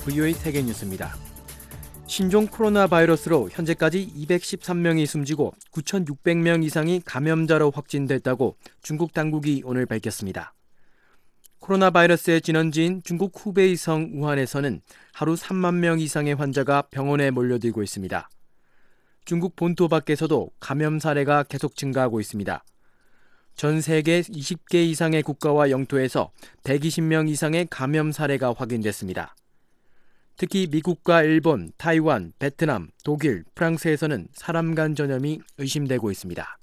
VOA 세계뉴스입니다. 신종 코로나 바이러스로 현재까지 213명이 숨지고 9,600명 이상이 감염자로 확진됐다고 중국 당국이 오늘 밝혔습니다. 코로나 바이러스의 진원지인 중국 후베이성 우한에서는 하루 3만 명 이상의 환자가 병원에 몰려들고 있습니다. 중국 본토 밖에서도 감염 사례가 계속 증가하고 있습니다. 전 세계 20개 이상의 국가와 영토에서 120명 이상의 감염 사례가 확인됐습니다. 특히 미국과 일본, 타이완, 베트남, 독일, 프랑스에서는 사람 간 전염이 의심되고 있습니다.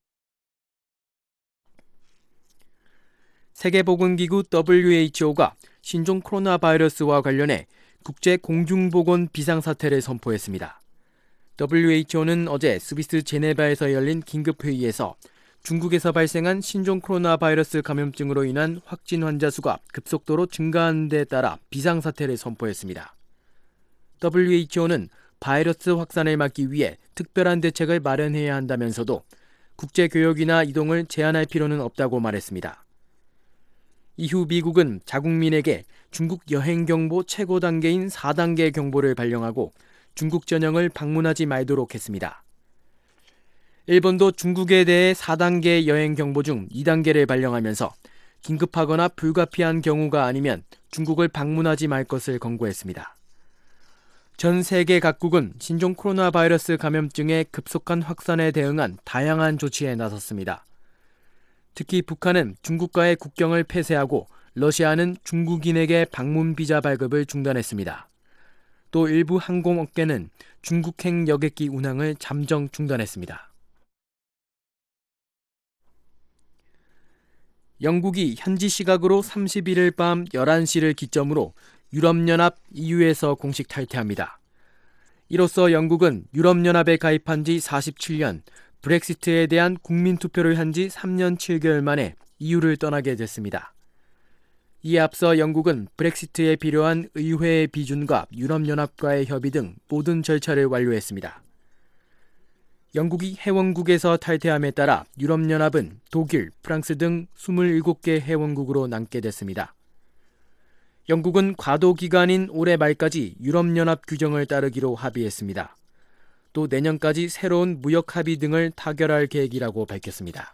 세계보건기구 WHO가 신종 코로나 바이러스와 관련해 국제 공중보건 비상사태를 선포했습니다. WHO는 어제 스위스 제네바에서 열린 긴급회의에서 중국에서 발생한 신종 코로나 바이러스 감염증으로 인한 확진 환자 수가 급속도로 증가한 데 따라 비상사태를 선포했습니다. WHO는 바이러스 확산을 막기 위해 특별한 대책을 마련해야 한다면서도 국제교역이나 이동을 제한할 필요는 없다고 말했습니다. 이후 미국은 자국민에게 중국 여행경보 최고 단계인 4단계 경보를 발령하고 중국 전역을 방문하지 말도록 했습니다. 일본도 중국에 대해 4단계 여행경보 중 2단계를 발령하면서 긴급하거나 불가피한 경우가 아니면 중국을 방문하지 말 것을 권고했습니다. 전 세계 각국은 신종 코로나 바이러스 감염증의 급속한 확산에 대응한 다양한 조치에 나섰습니다. 특히 북한은 중국과의 국경을 폐쇄하고 러시아는 중국인에게 방문 비자 발급을 중단했습니다. 또 일부 항공업계는 중국행 여객기 운항을 잠정 중단했습니다. 영국이 현지 시각으로 31일 밤 11시를 기점으로 유럽연합 EU에서 공식 탈퇴합니다. 이로써 영국은 유럽연합에 가입한 지 47년, 브렉시트에 대한 국민투표를 한 지 3년 7개월 만에 EU를 떠나게 됐습니다. 이에 앞서 영국은 브렉시트에 필요한 의회의 비준과 유럽연합과의 협의 등 모든 절차를 완료했습니다. 영국이 회원국에서 탈퇴함에 따라 유럽연합은 독일, 프랑스 등 27개 회원국으로 남게 됐습니다. 영국은 과도 기간인 올해 말까지 유럽연합 규정을 따르기로 합의했습니다. 또 내년까지 새로운 무역 합의 등을 타결할 계획이라고 밝혔습니다.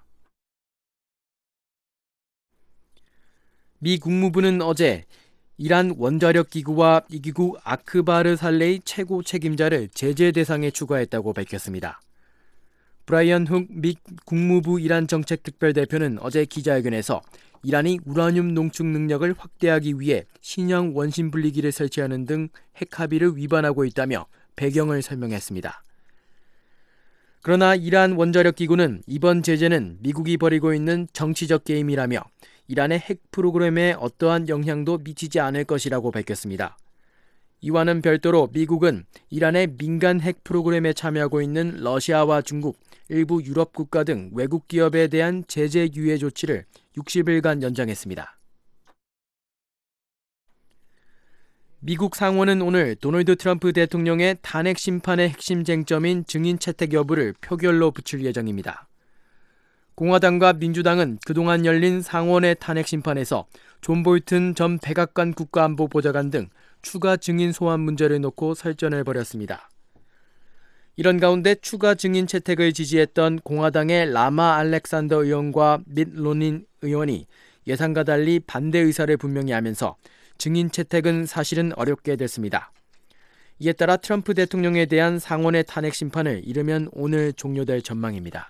미 국무부는 어제 이란 원자력 기구와 이 기구 아크바르 살레이 최고 책임자를 제재 대상에 추가했다고 밝혔습니다. 브라이언 훅 미 국무부 이란 정책 특별대표는 어제 기자회견에서 이란이 우라늄 농축 능력을 확대하기 위해 신형 원심 분리기를 설치하는 등 핵 합의를 위반하고 있다며 배경을 설명했습니다. 그러나 이란 원자력 기구는 이번 제재는 미국이 벌이고 있는 정치적 게임이라며 이란의 핵 프로그램에 어떠한 영향도 미치지 않을 것이라고 밝혔습니다. 이와는 별도로 미국은 이란의 민간 핵 프로그램에 참여하고 있는 러시아와 중국, 일부 유럽 국가 등 외국 기업에 대한 제재 유예 조치를 60일간 연장했습니다. 미국 상원은 오늘 도널드 트럼프 대통령의 탄핵 심판의 핵심 쟁점인 증인 채택 여부를 표결로 붙일 예정입니다. 공화당과 민주당은 그동안 열린 상원의 탄핵 심판에서 존 볼튼 전 백악관 국가안보보좌관 등 추가 증인 소환 문제를 놓고 설전을 벌였습니다. 이런 가운데 추가 증인 채택을 지지했던 공화당의 라마 알렉산더 의원과 밋 로닌 의원이 예상과 달리 반대 의사를 분명히 하면서 증인 채택은 사실은 어렵게 됐습니다. 이에 따라 트럼프 대통령에 대한 상원의 탄핵 심판을 이르면 오늘 종료될 전망입니다.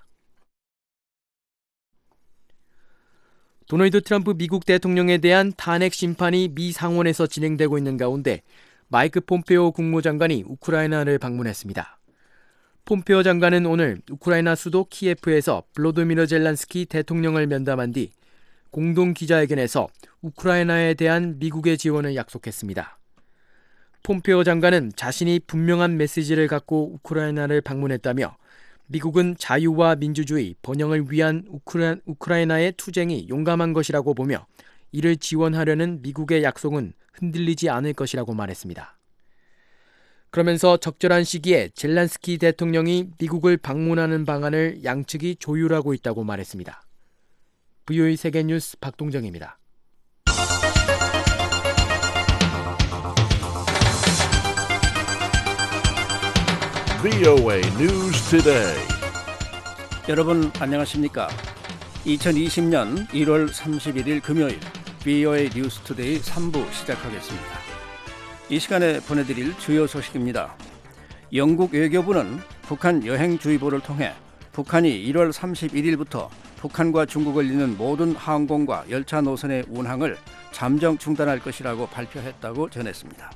도널드 트럼프 미국 대통령에 대한 탄핵 심판이 미 상원에서 진행되고 있는 가운데 마이크 폼페오 국무장관이 우크라이나를 방문했습니다. 폼페오 장관은 오늘 우크라이나 수도 키예프에서 블로도미르 젤란스키 대통령을 면담한 뒤 공동 기자회견에서 우크라이나에 대한 미국의 지원을 약속했습니다. 폼페오 장관은 자신이 분명한 메시지를 갖고 우크라이나를 방문했다며 미국은 자유와 민주주의, 번영을 위한 우크라이나의 투쟁이 용감한 것이라고 보며 이를 지원하려는 미국의 약속은 흔들리지 않을 것이라고 말했습니다. 그러면서 적절한 시기에 젤란스키 대통령이 미국을 방문하는 방안을 양측이 조율하고 있다고 말했습니다. VOA 세계뉴스 박동정입니다. VOA News Today. 여러분 안녕하십니까? 2020년 1월 31일 금요일 VOA 뉴스 투데이 3부 시작하겠습니다. 이 시간에 보내드릴 주요 소식입니다. 영국 외교부는 북한 여행주의보를 통해 북한이 1월 31일부터 북한과 중국을 잇는 모든 항공과 열차 노선의 운항을 잠정 중단할 것이라고 발표했다고 전했습니다.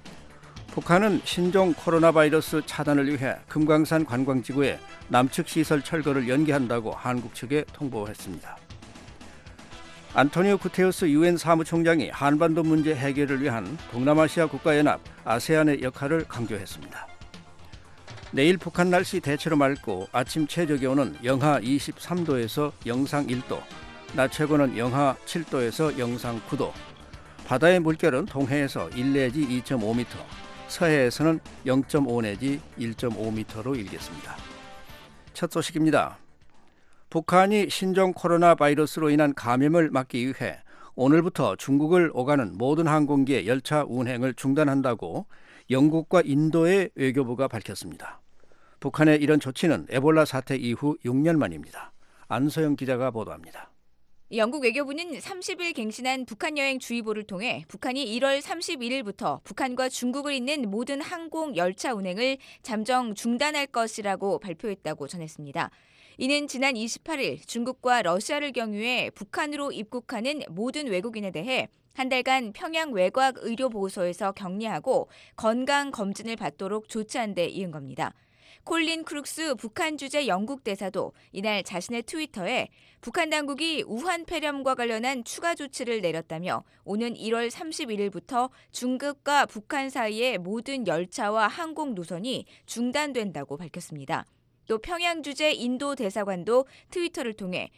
북한은 신종 코로나 바이러스 차단을 위해 금강산 관광지구의 남측 시설 철거를 연기한다고 한국 측에 통보했습니다. 안토니오 구테우스 유엔 사무총장이 한반도 문제 해결을 위한 동남아시아 국가연합 아세안의 역할을 강조했습니다. 내일 북한 날씨 대체로 맑고 아침 최저 기온은 영하 23도에서 영상 1도, 낮 최고는 영하 7도에서 영상 9도, 바다의 물결은 동해에서 1 내지 2.5m, 서해에서는 0.5 내지 1.5m로 일겠습니다. 첫 소식입니다. 북한이 신종 코로나 바이러스로 인한 감염을 막기 위해 오늘부터 중국을 오가는 모든 항공기의 열차 운행을 중단한다고 영국과 인도의 외교부가 밝혔습니다. 북한의 이런 조치는 에볼라 사태 이후 6년 만입니다. 안소영 기자가 보도합니다. 영국 외교부는 30일 갱신한 북한 여행 주의보를 통해 북한이 1월 31일부터 북한과 중국을 잇는 모든 항공 열차 운행을 잠정 중단할 것이라고 발표했다고 전했습니다. 이는 지난 28일 중국과 러시아를 경유해 북한으로 입국하는 모든 외국인에 대해 한 달간 평양 외곽 의료보호소에서 격리하고 건강 검진을 받도록 조치한 데 이은 겁니다. 콜린 크룩스 북한 주재 영국 대사도 이날 자신의 트위터에 북한 당국이 우한 폐렴과 관련한 추가 조치를 내렸다며 오는 1월 31일부터 중국과 북한 사이의 모든 열차와 항공 노선이 중단된다고 밝혔습니다. 또 평양 주재 인도 대사관도 트위터를 통해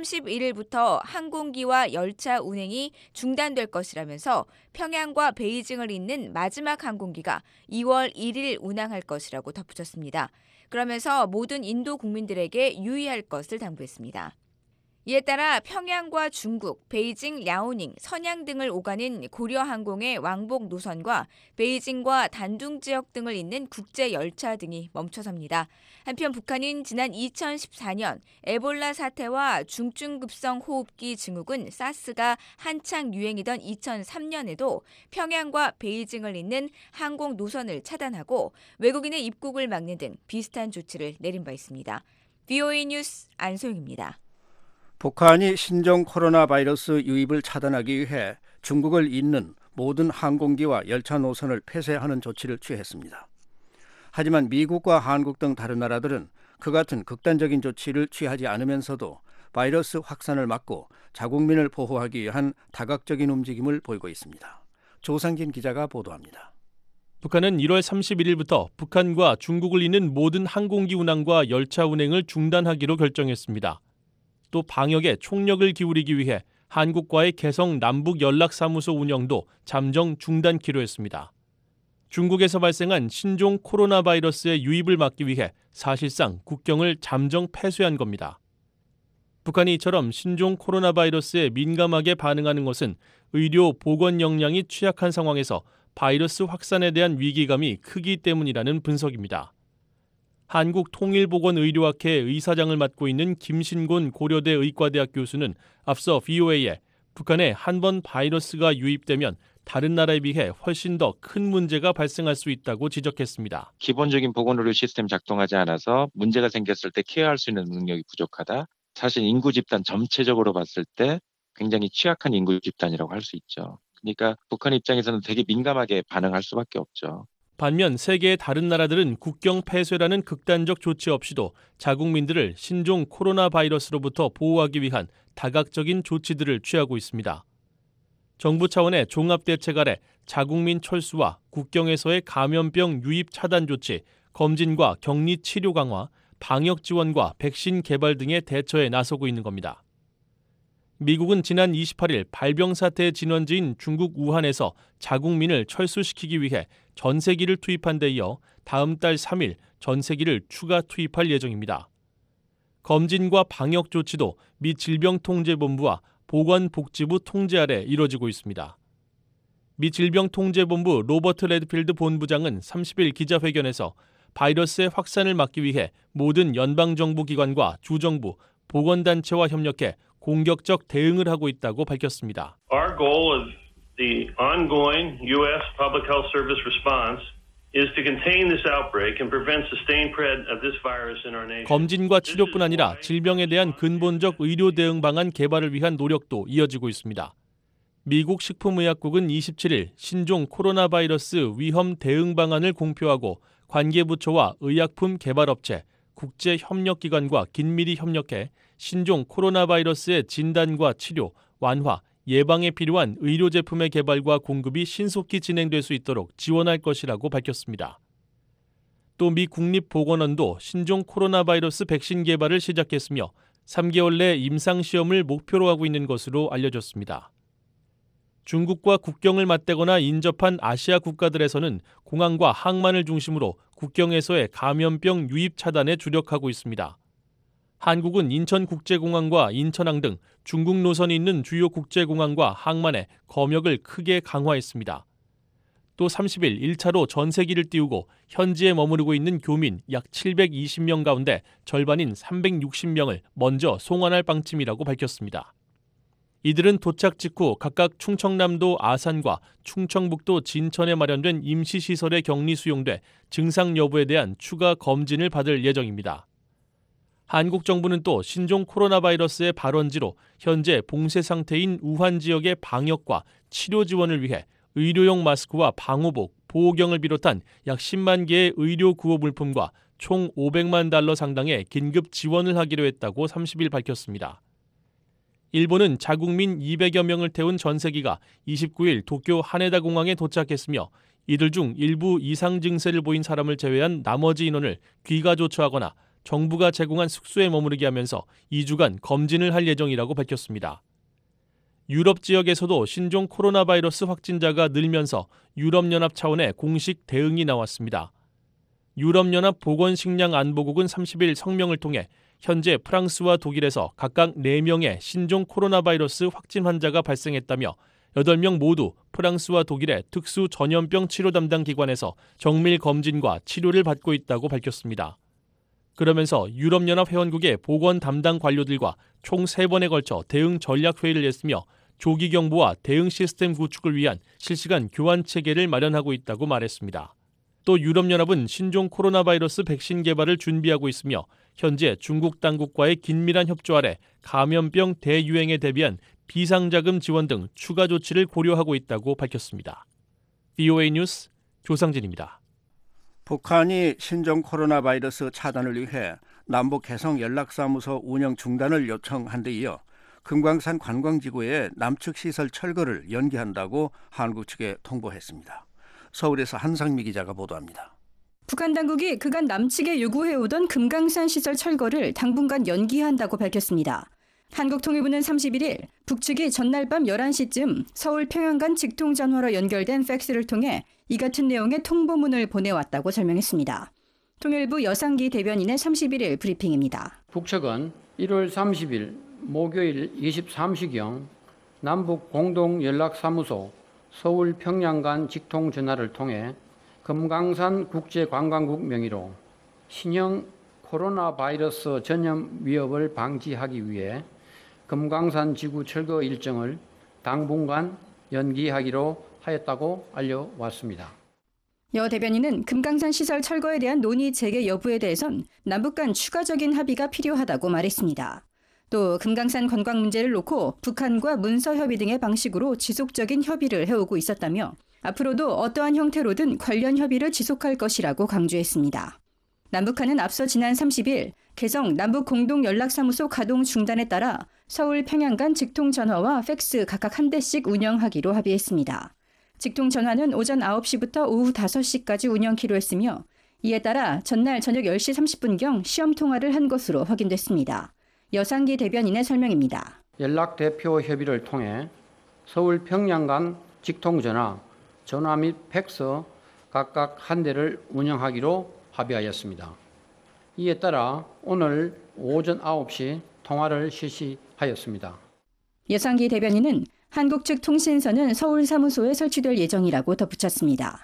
31일부터 항공기와 열차 운행이 중단될 것이라면서 평양과 베이징을 잇는 마지막 항공기가 2월 1일 운항할 것이라고 덧붙였습니다. 그러면서 모든 인도 국민들에게 유의할 것을 당부했습니다. 이에 따라 평양과 중국, 베이징, 랴오닝, 선양 등을 오가는 고려항공의 왕복 노선과 베이징과 단둥 지역 등을 잇는 국제 열차 등이 멈춰섭니다. 한편 북한은 지난 2014년 에볼라 사태와 중증급성 호흡기 증후군 사스가 한창 유행이던 2003년에도 평양과 베이징을 잇는 항공 노선을 차단하고 외국인의 입국을 막는 등 비슷한 조치를 내린 바 있습니다. VOA 뉴스 안소영입니다. 북한이 신종 코로나 바이러스 유입을 차단하기 위해 중국을 잇는 모든 항공기와 열차 노선을 폐쇄하는 조치를 취했습니다. 하지만 미국과 한국 등 다른 나라들은 그 같은 극단적인 조치를 취하지 않으면서도 바이러스 확산을 막고 자국민을 보호하기 위한 다각적인 움직임을 보이고 있습니다. 조상진 기자가 보도합니다. 북한은 1월 31일부터 북한과 중국을 잇는 모든 항공기 운항과 열차 운행을 중단하기로 결정했습니다. 또 방역에 총력을 기울이기 위해 한국과의 개성 남북 연락사무소 운영도 잠정 중단키로 했습니다. 중국에서 발생한 신종 코로나 바이러스의 유입을 막기 위해 사실상 국경을 잠정 폐쇄한 겁니다. 북한이 이처럼 신종 코로나 바이러스에 민감하게 반응하는 것은 의료 보건 역량이 취약한 상황에서 바이러스 확산에 대한 위기감이 크기 때문이라는 분석입니다. 한국통일보건의료학회 의사장을 맡고 있는 김신곤 고려대 의과대학 교수는 앞서 VOA에 북한에 한 번 바이러스가 유입되면 다른 나라에 비해 훨씬 더 큰 문제가 발생할 수 있다고 지적했습니다. 기본적인 보건의료 시스템 작동하지 않아서 문제가 생겼을 때 케어할 수 있는 능력이 부족하다. 사실 인구 집단 전체적으로 봤을 때 굉장히 취약한 인구 집단이라고 할 수 있죠. 그러니까 북한 입장에서는 되게 민감하게 반응할 수밖에 없죠. 반면 세계의 다른 나라들은 국경 폐쇄라는 극단적 조치 없이도 자국민들을 신종 코로나 바이러스로부터 보호하기 위한 다각적인 조치들을 취하고 있습니다. 정부 차원의 종합대책 아래 자국민 철수와 국경에서의 감염병 유입 차단 조치, 검진과 격리 치료 강화, 방역 지원과 백신 개발 등의 대처에 나서고 있는 겁니다. 미국은 지난 28일 발병 사태의 진원지인 중국 우한에서 자국민을 철수시키기 위해 전세기를 투입한 데 이어 다음 달 3일 전세기를 추가 투입할 예정입니다. 검진과 방역 조치도 미 질병통제본부와 보건복지부 통제 아래 이뤄지고 있습니다. 미 질병통제본부 로버트 레드필드 본부장은 30일 기자회견에서 바이러스의 확산을 막기 위해 모든 연방정부 기관과 주정부, 보건단체와 협력해 공격적 대응을 하고 있다고 밝혔습니다. Our goal of the ongoing U.S. Public Health Service response is to contain this outbreak and prevent sustained spread of this virus in our nation. 검진과 치료뿐 아니라 질병에 대한 근본적 의료 대응 방안 개발을 위한 노력도 이어지고 있습니다. 미국 식품의약국은 27일 신종 코로나 바이러스 위험 대응 방안을 공표하고 관계부처와 의약품 개발업체, 국제협력기관과 긴밀히 협력해 신종 코로나 바이러스의 진단과 치료, 완화, 예방에 필요한 의료제품의 개발과 공급이 신속히 진행될 수 있도록 지원할 것이라고 밝혔습니다. 또 미 국립보건원도 신종 코로나 바이러스 백신 개발을 시작했으며 3개월 내 임상시험을 목표로 하고 있는 것으로 알려졌습니다. 중국과 국경을 맞대거나 인접한 아시아 국가들에서는 공항과 항만을 중심으로 국경에서의 감염병 유입 차단에 주력하고 있습니다. 한국은 인천국제공항과 인천항 등 중국 노선이 있는 주요 국제공항과 항만에 검역을 크게 강화했습니다. 또 30일 1차로 전세기를 띄우고 현지에 머무르고 있는 교민 약 720명 가운데 절반인 360명을 먼저 송환할 방침이라고 밝혔습니다. 이들은 도착 직후 각각 충청남도 아산과 충청북도 진천에 마련된 임시시설에 격리 수용돼 증상 여부에 대한 추가 검진을 받을 예정입니다. 한국 정부는 또 신종 코로나 바이러스의 발원지로 현재 봉쇄 상태인 우한 지역의 방역과 치료 지원을 위해 의료용 마스크와 방호복, 보호경을 비롯한 약 10만 개의 의료 구호 물품과 총 500만 달러 상당의 긴급 지원을 하기로 했다고 30일 밝혔습니다. 일본은 자국민 200여 명을 태운 전세기가 29일 도쿄 하네다 공항에 도착했으며 이들 중 일부 이상 증세를 보인 사람을 제외한 나머지 인원을 귀가 조처하거나 정부가 제공한 숙소에 머무르게 하면서 2주간 검진을 할 예정이라고 밝혔습니다. 유럽 지역에서도 신종 코로나 바이러스 확진자가 늘면서 유럽연합 차원의 공식 대응이 나왔습니다. 유럽연합 보건식량안보국은 30일 성명을 통해 현재 프랑스와 독일에서 각각 4명의 신종 코로나 바이러스 확진 환자가 발생했다며 8명 모두 프랑스와 독일의 특수 전염병 치료 담당 기관에서 정밀 검진과 치료를 받고 있다고 밝혔습니다. 그러면서 유럽연합 회원국의 보건 담당 관료들과 총 3번에 걸쳐 대응 전략 회의를 했으며 조기 경보와 대응 시스템 구축을 위한 실시간 교환 체계를 마련하고 있다고 말했습니다. 또 유럽연합은 신종 코로나 바이러스 백신 개발을 준비하고 있으며 현재 중국 당국과의 긴밀한 협조 아래 감염병 대유행에 대비한 비상자금 지원 등 추가 조치를 고려하고 있다고 밝혔습니다. VOA 뉴스 조상진입니다. 북한이 신종 코로나 바이러스 차단을 위해 남북 개성 연락사무소 운영 중단을 요청한 데 이어 금강산 관광지구의 남측 시설 철거를 연기한다고 한국 측에 통보했습니다. 서울에서 한상미 기자가 보도합니다. 북한 당국이 그간 남측에 요구해오던 금강산 시설 철거를 당분간 연기한다고 밝혔습니다. 한국통일부는 31일 북측이 전날 밤 11시쯤 서울 평양 간 직통전화로 연결된 팩스를 통해 이 같은 내용의 통보문을 보내왔다고 설명했습니다. 통일부 여상기 대변인의 31일 브리핑입니다. 북측은 1월 30일 목요일 23시경 남북 공동연락사무소 서울 평양 간 직통전화를 통해 금강산 국제관광국 명의로 신형 코로나 바이러스 전염 위협을 방지하기 위해 금강산 지구 철거 일정을 당분간 연기하기로 하였다고 알려왔습니다. 여 대변인은 금강산 시설 철거에 대한 논의 재개 여부에 대해선 남북 간 추가적인 합의가 필요하다고 말했습니다. 또 금강산 관광 문제를 놓고 북한과 문서 협의 등의 방식으로 지속적인 협의를 해오고 있었다며 앞으로도 어떠한 형태로든 관련 협의를 지속할 것이라고 강조했습니다. 남북한은 앞서 지난 30일 개성 남북공동연락사무소 가동 중단에 따라 서울 평양 간 직통전화와 팩스 각각 한 대씩 운영하기로 합의했습니다. 직통전화는 오전 9시부터 오후 5시까지 운영키로 했으며 이에 따라 전날 저녁 10시 30분경 시험 통화를 한 것으로 확인됐습니다. 여상기 대변인의 설명입니다. 연락대표 협의를 통해 서울 평양 간 직통전화, 전화 및 팩스 각각 한 대를 운영하기로 합의하였습니다. 이에 따라 오늘 오전 9시 통화를 실시하였습니다. 여상기 대변인은 한국 측 통신선은 서울 사무소에 설치될 예정이라고 덧붙였습니다.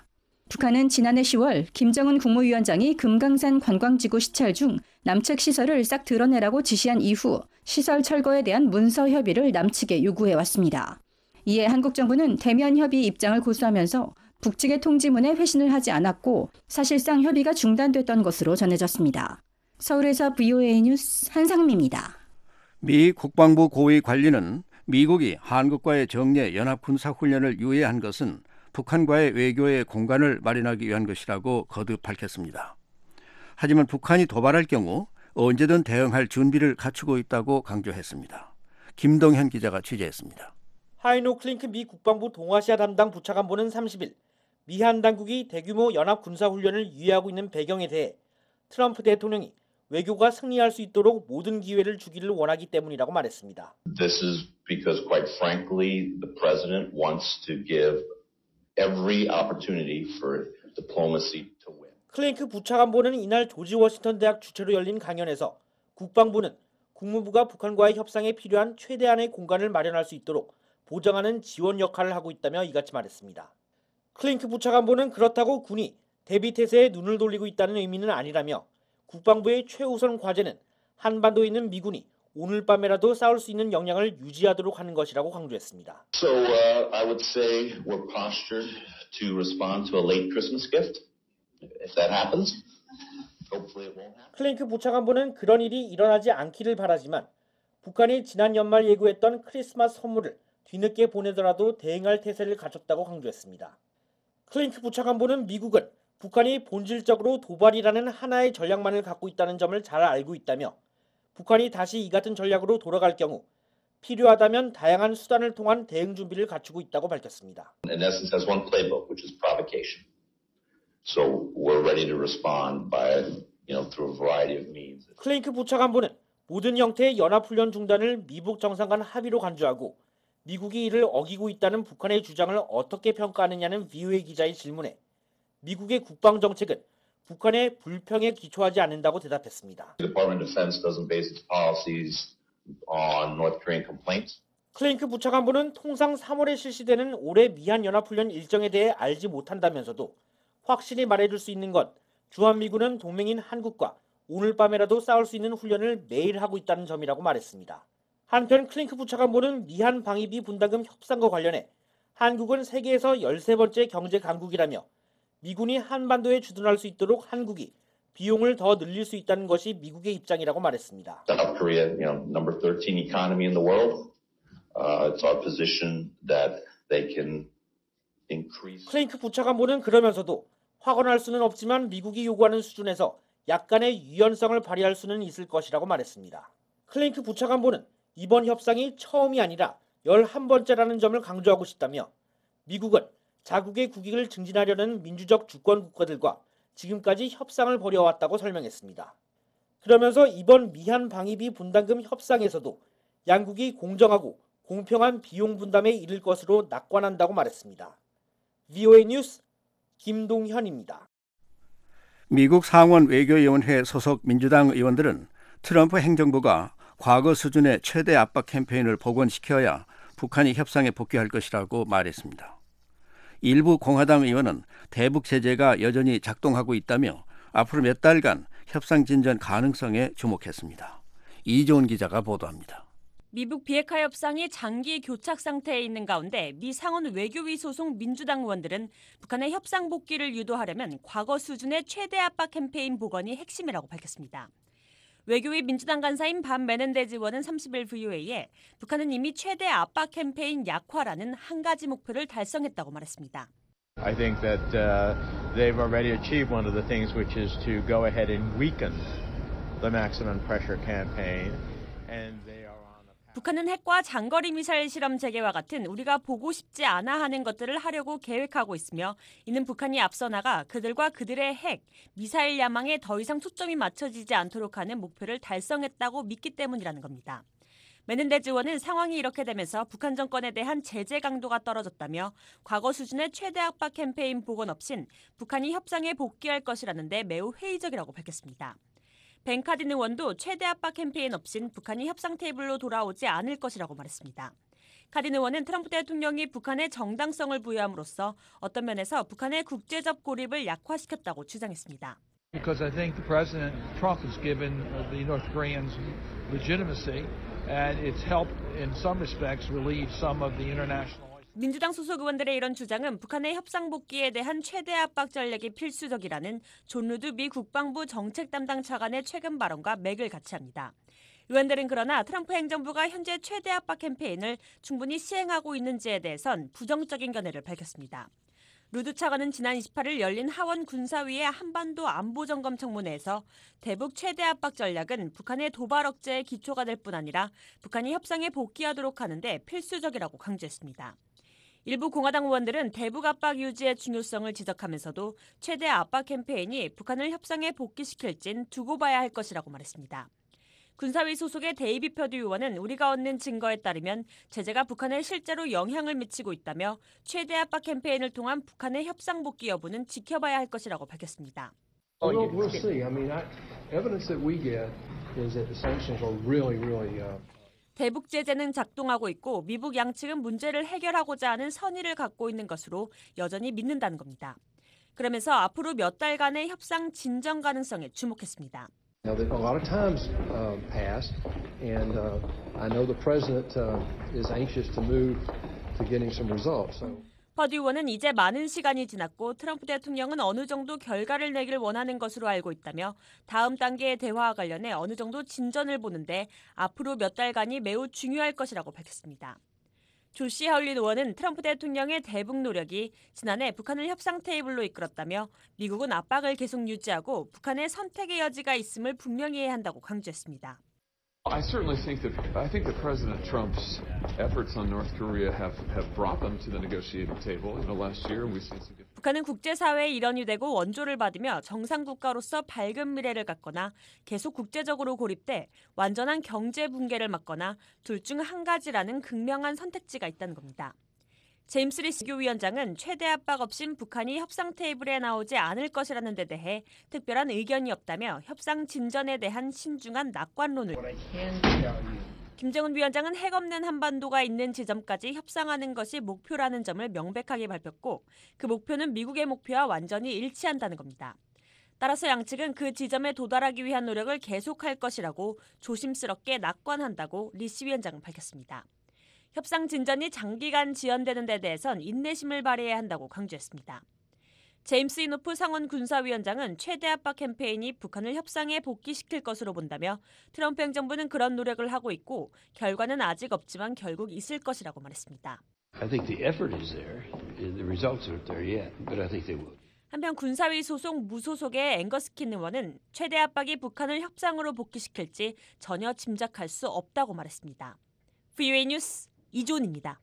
북한은 지난해 10월 김정은 국무위원장이 금강산 관광지구 시찰 중 남측 시설을 싹 드러내라고 지시한 이후 시설 철거에 대한 문서 협의를 남측에 요구해왔습니다. 이에 한국 정부는 대면 협의 입장을 고수하면서 북측의 통지문에 회신을 하지 않았고 사실상 협의가 중단됐던 것으로 전해졌습니다. 서울에서 VOA 뉴스 한상미입니다. 미 국방부 고위 관리는 미국이 한국과의 정례 연합군사훈련을 유예한 것은 북한과의 외교의 공간을 마련하기 위한 것이라고 거듭 밝혔습니다. 하지만 북한이 도발할 경우 언제든 대응할 준비를 갖추고 있다고 강조했습니다. 김동현 기자가 취재했습니다. 하이노 클링크 미 국방부 동아시아 담당 부차관보는 30일 미한 당국이 대규모 연합 군사훈련을 유예하고 있는 배경에 대해 트럼프 대통령이 외교가 승리할 수 있도록 모든 기회를 주기를 원하기 때문이라고 말했습니다. This is because, quite frankly, the president wants to give every opportunity for diplomacy to win. 클링크 부차관보는 이날 조지 워싱턴 대학 주최로 열린 강연에서 국방부는 국무부가 북한과의 협상에 필요한 최대한의 공간을 마련할 수 있도록 보장하는 지원 역할을 하고 있다며 이같이 말했습니다. 클링크 부차관보는 그렇다고 군이 대비태세에 눈을 돌리고 있다는 의미는 아니라며 국방부의 최우선 과제는 한반도에 있는 미군이 오늘 밤에라도 싸울 수 있는 역량을 유지하도록 하는 것이라고 강조했습니다. So I would say we're postured to respond to a late Christmas gift. If that happens, hopefully it won't happen. 클링크 부차관보는 그런 일이 일어나지 않기를 바라지만 북한이 지난 연말 예고했던 크리스마스 선물을 뒤늦게 보내더라도 대응할 태세를 갖췄다고 강조했습니다. 클링크 부차관보는 미국은 북한이 본질적으로 도발이라는 하나의 전략만을 갖고 있다는 점을 잘 알고 있다며 북한이 다시 이 같은 전략으로 돌아갈 경우 필요하다면 다양한 수단을 통한 대응 준비를 갖추고 있다고 밝혔습니다. In essence, has one playbook, which is provocation. So we're ready to respond by, through a variety of means. 클링크 부차관보는 모든 형태의 연합훈련 중단을 미북 정상 간 합의로 간주하고 미국이 이를 어기고 있다는 북한의 주장을 어떻게 평가하느냐는 VOA 기자의 질문에 미국의 국방정책은 북한의 불평에 기초하지 않는다고 대답했습니다. The Department of Defense doesn't base its policies on North Korean complaints. 클링크 부차관보는 통상 3월에 실시되는 올해 미한 연합훈련 일정에 대해 알지 못한다면서도 확실히 말해줄 수 있는 건 주한미군은 동맹인 한국과 오늘 밤에라도 싸울 수 있는 훈련을 매일 하고 있다는 점이라고 말했습니다. 한편 클링크 부차관보는 미한 방위비 분담금 협상과 관련해 한국은 세계에서 13번째 경제 강국이라며 미군이 한반도에 주둔할 수 있도록 한국이 비용을 더 늘릴 수 있다는 것이 미국의 입장이라고 말했습니다. South Korea, number 13 economy in the world. It's our position that they can increase. 클링크 부차관보는 그러면서도 확언할 수는 없지만 미국이 요구하는 수준에서 약간의 유연성을 발휘할 수는 있을 것이라고 말했습니다. 클링크 부차관보는 이번 협상이 처음이 아니라 11번째라는 점을 강조하고 싶다며 미국은 자국의 국익을 증진하려는 민주적 주권 국가들과 지금까지 협상을 벌여왔다고 설명했습니다. 그러면서 이번 미한 방위비 분담금 협상에서도 양국이 공정하고 공평한 비용 분담에 이를 것으로 낙관한다고 말했습니다. VOA 뉴스 김동현입니다. 미국 상원 외교위원회 소속 민주당 의원들은 트럼프 행정부가 과거 수준의 최대 압박 캠페인을 복원시켜야 북한이 협상에 복귀할 것이라고 말했습니다. 일부 공화당 의원은 대북 제재가 여전히 작동하고 있다며 앞으로 몇 달간 협상 진전 가능성에 주목했습니다. 이조은 기자가 보도합니다. 미북 비핵화 협상이 장기 교착 상태에 있는 가운데 미 상원 외교위 소속 민주당 의원들은 북한의 협상 복귀를 유도하려면 과거 수준의 최대 압박 캠페인 복원이 핵심이라고 밝혔습니다. 외교위 민주당 간사인 반 메넨데즈 의원은 30일 VOA에 북한은 이미 최대 압박 캠페인 약화라는 한 가지 목표를 달성했다고 말했습니다. I think that they've already achieved one of the things which is to go ahead and weaken the maximum pressure campaign and they are 북한은 핵과 장거리 미사일 실험 재개와 같은 우리가 보고 싶지 않아 하는 것들을 하려고 계획하고 있으며 이는 북한이 앞서 나가 그들과 그들의 핵, 미사일 야망에 더 이상 초점이 맞춰지지 않도록 하는 목표를 달성했다고 믿기 때문이라는 겁니다. 메넨데즈 의원은 상황이 이렇게 되면서 북한 정권에 대한 제재 강도가 떨어졌다며 과거 수준의 최대 압박 캠페인 복원 없인 북한이 협상에 복귀할 것이라는데 매우 회의적이라고 밝혔습니다. 벤 카딘 의원도 최대 압박 캠페인 없인 북한이 협상 테이블로 돌아오지 않을 것이라고 말했습니다. 카린 의원은 트럼프 대통령이 북한에 정당성을 부여함으로써 어떤 면에서 북한의 국제적 고립을 약화시켰다고 주장했습니다. Because I think the President Trump has given the North Koreans legitimacy, and it's helped in some respects relieve some of the international. 민주당 소속 의원들의 이런 주장은 북한의 협상 복귀에 대한 최대 압박 전략이 필수적이라는 존 루드 미 국방부 정책 담당 차관의 최근 발언과 맥을 같이 합니다. 의원들은 그러나 트럼프 행정부가 현재 최대 압박 캠페인을 충분히 시행하고 있는지에 대해선 부정적인 견해를 밝혔습니다. 루드 차관은 지난 28일 열린 하원 군사위의 한반도 안보점검 청문회에서 대북 최대 압박 전략은 북한의 도발 억제에 기초가 될 뿐 아니라 북한이 협상에 복귀하도록 하는데 필수적이라고 강조했습니다. 일부 공화당 의원들은 대북 압박 유지의 중요성을 지적하면서도 최대 압박 캠페인이 북한을 협상에 복귀시킬진 두고 봐야 할 것이라고 말했습니다. 군사위 소속의 데이비 퍼듀 의원은 우리가 얻는 증거에 따르면 제재가 북한에 실제로 영향을 미치고 있다며 최대 압박 캠페인을 통한 북한의 협상 복귀 여부는 지켜봐야 할 것이라고 밝혔습니다. We'll see. I mean, evidence that we get is that the sanctions are really 대북 제재는 작동하고 있고 미북 양측은 문제를 해결하고자 하는 선의를 갖고 있는 것으로 여전히 믿는다는 겁니다. 그러면서 앞으로 몇 달간의 협상 진전 가능성에 주목했습니다. Now, a lot of times passed, and I know the president is anxious to move to getting some results. So. 퍼듀 의원은 이제 많은 시간이 지났고 트럼프 대통령은 어느 정도 결과를 내길 원하는 것으로 알고 있다며 다음 단계의 대화와 관련해 어느 정도 진전을 보는데 앞으로 몇 달간이 매우 중요할 것이라고 밝혔습니다. 조시 하울린 의원은 트럼프 대통령의 대북 노력이 지난해 북한을 협상 테이블로 이끌었다며 미국은 압박을 계속 유지하고 북한의 선택의 여지가 있음을 분명히 해야 한다고 강조했습니다. I certainly think that President Trump's efforts on North Korea have brought them to the negotiating table. Last year we've seen some. 북한은 국제사회의 일원이 되고 원조를 받으며 정상국가로서 밝은 미래를 갖거나 계속 국제적으로 고립돼 완전한 경제 붕괴를 막거나 둘 중 한 가지라는 극명한 선택지가 있다는 겁니다. 제임스 리스 위원장은 최대 압박 없인 북한이 협상 테이블에 나오지 않을 것이라는 데 대해 특별한 의견이 없다며 협상 진전에 대한 신중한 낙관론을 김정은 위원장은 핵 없는 한반도가 있는 지점까지 협상하는 것이 목표라는 점을 명백하게 밝혔고 그 목표는 미국의 목표와 완전히 일치한다는 겁니다. 따라서 양측은 그 지점에 도달하기 위한 노력을 계속할 것이라고 조심스럽게 낙관한다고 리스 위원장은 밝혔습니다. 협상 진전이 장기간 지연되는 데 대해선 인내심을 발휘해야 한다고 강조했습니다. 제임스 이노프 상원 군사위원장은 최대 압박 캠페인이 북한을 협상에 복귀시킬 것으로 본다며 트럼프 행정부는 그런 노력을 하고 있고 결과는 아직 없지만 결국 있을 것이라고 말했습니다. I think the effort is there. The results aren't there yet, but I think they will. 한편 군사위 소속 무소속의 앵거스킨 의원은 최대 압박이 북한을 협상으로 복귀시킬지 전혀 짐작할 수 없다고 말했습니다. VOA 뉴스 이존입니다.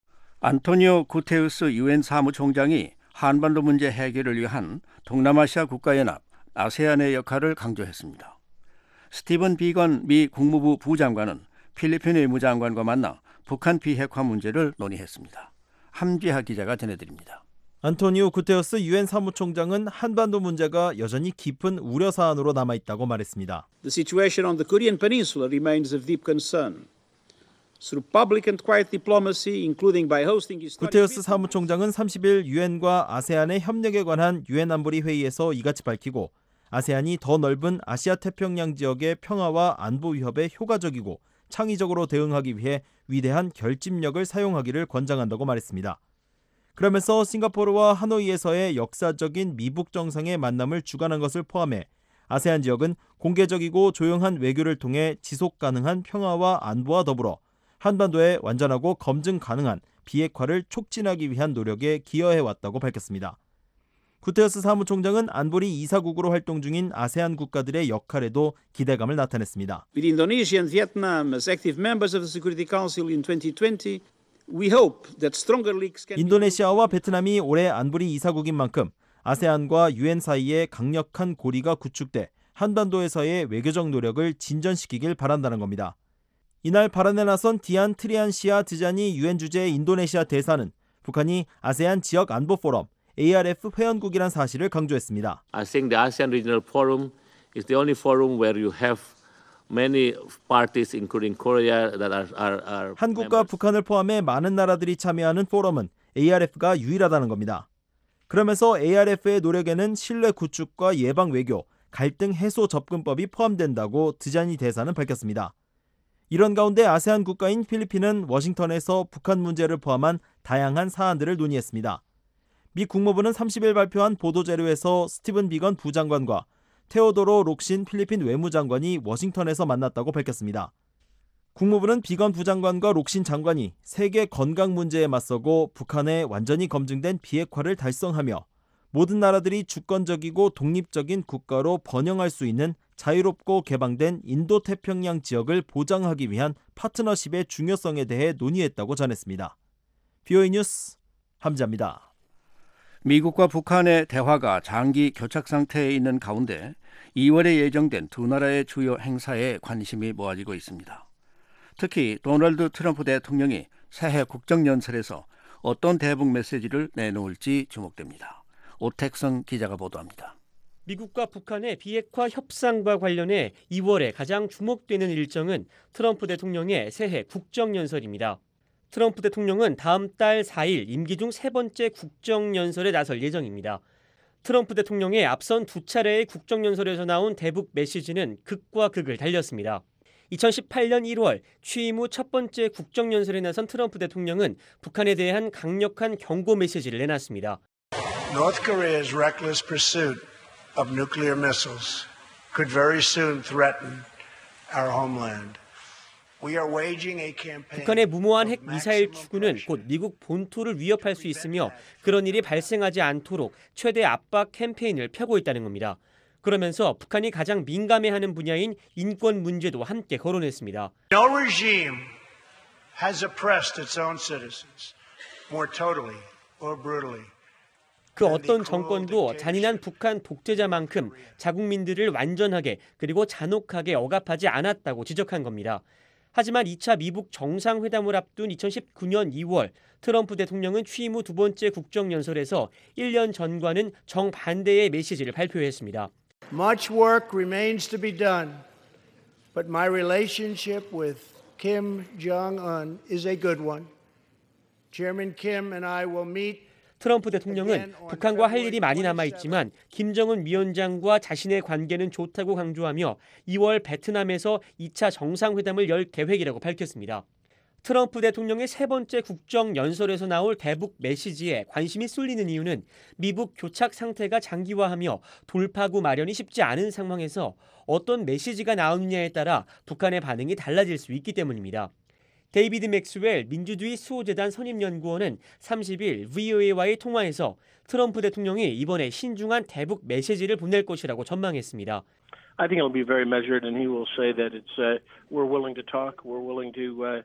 안토니오 구테우스 유엔 사무총장이 한반도 문제 해결을 위한 동남아시아 국가연합 아세안의 역할을 강조했습니다. 스티븐 비건 미 국무부 부장관은 필리핀 외무장관과 만나 북한 비핵화 문제를 논의했습니다. 함지하 기자가 전해드립니다. 안토니오 구테우스 유엔 사무총장은 한반도 문제가 여전히 깊은 우려 사안으로 남아있다고 말했습니다. The situation on the Korean Peninsula remains of deep concern. Through public and quiet diplomacy, including by hosting 구테우스 사무총장은 30일 유엔과 아세안의 협력에 관한 유엔 안보리 회의에서 이같이 밝히고 아세안이 더 넓은 아시아 태평양 지역의 평화와 안보 위협에 효과적이고 창의적으로 대응하기 위해 위대한 결집력을 사용하기를 권장한다고 말했습니다. 그러면서 싱가포르와 하노이에서의 역사적인 미북 정상의 만남을 주관한 것을 포함해 아세안 지역은 공개적이고 조용한 외교를 통해 지속 가능한 평화와 안보와 더불어 한반도에 완전하고 검증 가능한 비핵화를 촉진하기 위한 노력에 기여해왔다고 밝혔습니다. 구테우스 사무총장은 안보리 이사국으로 활동 중인 아세안 국가들의 역할에도 기대감을 나타냈습니다. With Indonesia and Vietnam as active members of the Security Council in 2020, we hope that stronger links can. 인도네시아와 베트남이 올해 안보리 이사국인 만큼 아세안과 유엔 사이에 강력한 고리가 구축돼 한반도에서의 외교적 노력을 진전시키길 바란다는 겁니다. 이날 발언에 나선 디안 트리안시아 드자니 유엔 주재 인도네시아 대사는 북한이 아세안 지역 안보 포럼 ARF 회원국이란 사실을 강조했습니다. I think the ASEAN Regional Forum is the only forum where you have many parties, including Korea, that are 한국과 북한을 포함해 많은 나라들이 참여하는 포럼은 ARF가 유일하다는 겁니다. 그러면서 ARF의 노력에는 신뢰 구축과 예방 외교, 갈등 해소 접근법이 포함된다고 드자니 대사는 밝혔습니다. 이런 가운데 아세안 국가인 필리핀은 워싱턴에서 북한 문제를 포함한 다양한 사안들을 논의했습니다. 미 국무부는 30일 발표한 보도자료에서 스티븐 비건 부장관과 테오도로 록신 필리핀 외무장관이 워싱턴에서 만났다고 밝혔습니다. 국무부는 비건 부장관과 록신 장관이 세계 건강 문제에 맞서고 북한의 완전히 검증된 비핵화를 달성하며 모든 나라들이 주권적이고 독립적인 국가로 번영할 수 있는 자유롭고 개방된 인도태평양 지역을 보장하기 위한 파트너십의 중요성에 대해 논의했다고 전했습니다. BOA 뉴스 함지아입니다. 미국과 북한의 대화가 장기 교착 상태에 있는 가운데 2월에 예정된 두 나라의 주요 행사에 관심이 모아지고 있습니다. 특히 도널드 트럼프 대통령이 새해 국정연설에서 어떤 대북 메시지를 내놓을지 주목됩니다. 오택성 기자가 보도합니다. 미국과 북한의 비핵화 협상과 관련해 2월에 가장 주목되는 일정은 트럼프 대통령의 새해 국정연설입니다. 트럼프 대통령은 다음 달 4일 임기 중 세 번째 국정연설에 나설 예정입니다. 트럼프 대통령의 앞선 두 차례의 국정연설에서 나온 대북 메시지는 극과 극을 달렸습니다. 2018년 1월 취임 후 첫 번째 국정연설에 나선 트럼프 대통령은 북한에 대한 강력한 경고 메시지를 내놨습니다. North Korea's reckless pursuit of nuclear missiles could very soon threaten our homeland. We are waging a campaign. 북한의 무모한 핵 미사일 추구는 곧 미국 본토를 위협할 수 있으며 그런 일이 발생하지 않도록 최대 압박 캠페인을 펴고 있다는 겁니다. 그러면서 북한이 가장 민감해하는 분야인 인권 문제도 함께 거론했습니다. No regime has oppressed its own citizens more totally or brutally. 그 어떤 정권도 잔인한 북한 독재자만큼 자국민들을 완전하게 그리고 잔혹하게 억압하지 않았다고 지적한 겁니다. 하지만 2차 미북 정상회담을 앞둔 2019년 2월 트럼프 대통령은 취임 후 두 번째 국정연설에서 1년 전과는 정반대의 메시지를 발표했습니다. Much work remains to be done, but my relationship with Kim Jong-un is a good one. Chairman Kim and I will meet. 트럼프 대통령은 북한과 할 일이 많이 남아있지만 김정은 위원장과 자신의 관계는 좋다고 강조하며 2월 베트남에서 2차 정상회담을 열 계획이라고 밝혔습니다. 트럼프 대통령의 세 번째 국정연설에서 나올 대북 메시지에 관심이 쏠리는 이유는 미북 교착 상태가 장기화하며 돌파구 마련이 쉽지 않은 상황에서 어떤 메시지가 나오느냐에 따라 북한의 반응이 달라질 수 있기 때문입니다. 데이비드 맥스웰 민주주의 수호재단 선임연구원은 30일 VOA와의 통화에서 트럼프 대통령이 이번에 신중한 대북 메시지를 보낼 것이라고 전망했습니다. I think it'll be very measured, and he will say that we're willing to talk, we're willing to.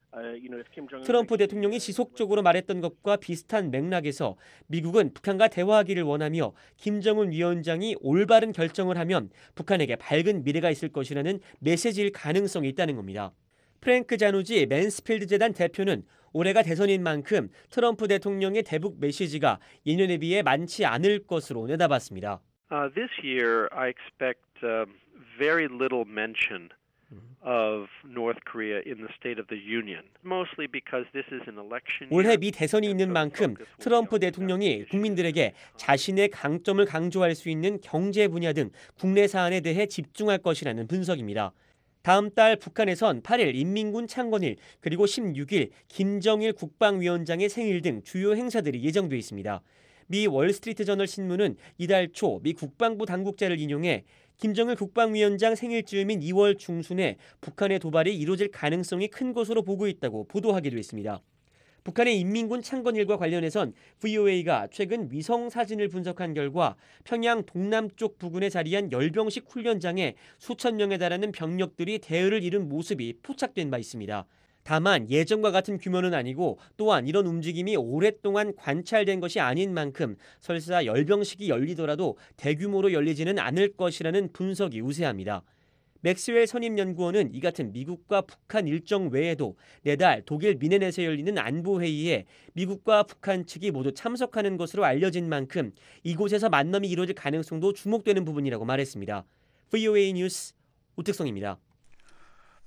트럼프 대통령이 지속적으로 말했던 것과 비슷한 맥락에서 미국은 북한과 대화하기를 원하며 김정은 위원장이 올바른 결정을 하면 북한에게 밝은 미래가 있을 것이라는 메시지일 가능성이 있다는 겁니다. 프랭크 자누지 맨스필드 재단 대표는 올해가 대선인 만큼 트럼프 대통령의 대북 메시지가 예년에 비해 많지 않을 것으로 내다봤습니다. This year, I expect very little mention of North Korea in the State of the Union, mostly because this is an election. 올해 미 대선이 있는 만큼 트럼프 대통령이 국민들에게 자신의 강점을 강조할 수 있는 경제 분야 등 국내 사안에 대해 집중할 것이라는 분석입니다. 다음 달 북한에선 8일 인민군 창건일 그리고 16일 김정일 국방위원장의 생일 등 주요 행사들이 예정돼 있습니다. 미 월스트리트 저널 신문은 이달 초 미 국방부 당국자를 인용해 김정일 국방위원장 생일쯤인 2월 중순에 북한의 도발이 이루어질 가능성이 큰 것으로 보고 있다고 보도하기도 했습니다. 북한의 인민군 창건일과 관련해선 VOA가 최근 위성 사진을 분석한 결과 평양 동남쪽 부근에 자리한 열병식 훈련장에 수천 명에 달하는 병력들이 대열을 이룬 모습이 포착된 바 있습니다. 다만 예전과 같은 규모는 아니고 또한 이런 움직임이 오랫동안 관찰된 것이 아닌 만큼 설사 열병식이 열리더라도 대규모로 열리지는 않을 것이라는 분석이 우세합니다. 맥스웰 선임연구원은 이 같은 미국과 북한 일정 외에도 내달 독일 미네넷에 열리는 안보회의에 미국과 북한 측이 모두 참석하는 것으로 알려진 만큼 이곳에서 만남이 이루어질 가능성도 주목되는 부분이라고 말했습니다. VOA 뉴스 오택성입니다.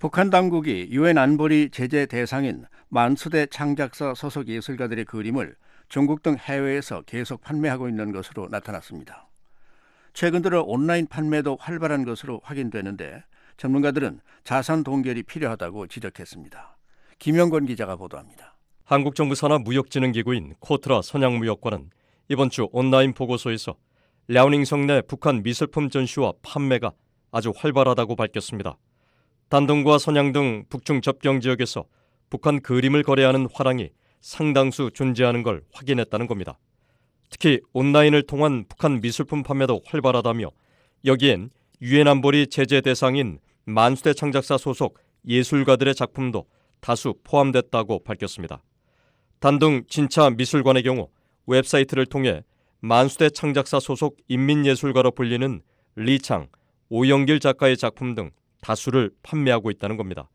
북한 당국이 유엔 안보리 제재 대상인 만수대 창작사 소속 예술가들의 그림을 중국 등 해외에서 계속 판매하고 있는 것으로 나타났습니다. 최근 들어 온라인 판매도 활발한 것으로 확인되는데 전문가들은 자산 동결이 필요하다고 지적했습니다. 김영권 기자가 보도합니다. 한국 정부 산하 무역진흥기구인 코트라 선양무역관은 이번 주 온라인 보고서에서 랴오닝성 내 북한 미술품 전시와 판매가 아주 활발하다고 밝혔습니다. 단둥과 선양 등 북중 접경 지역에서 북한 그림을 거래하는 화랑이 상당수 존재하는 걸 확인했다는 겁니다. 특히 온라인을 통한 북한 미술품 판매도 활발하다며 여기엔 유엔 안보리 제재 대상인 만수대 창작사 소속 예술가들의 작품도 다수 포함됐다고 밝혔습니다. 단둥 진차 미술관의 경우 웹사이트를 통해 만수대 창작사 소속 인민예술가로 불리는 리창, 오영길 작가의 작품 등 다수를 판매하고 있다는 겁니다.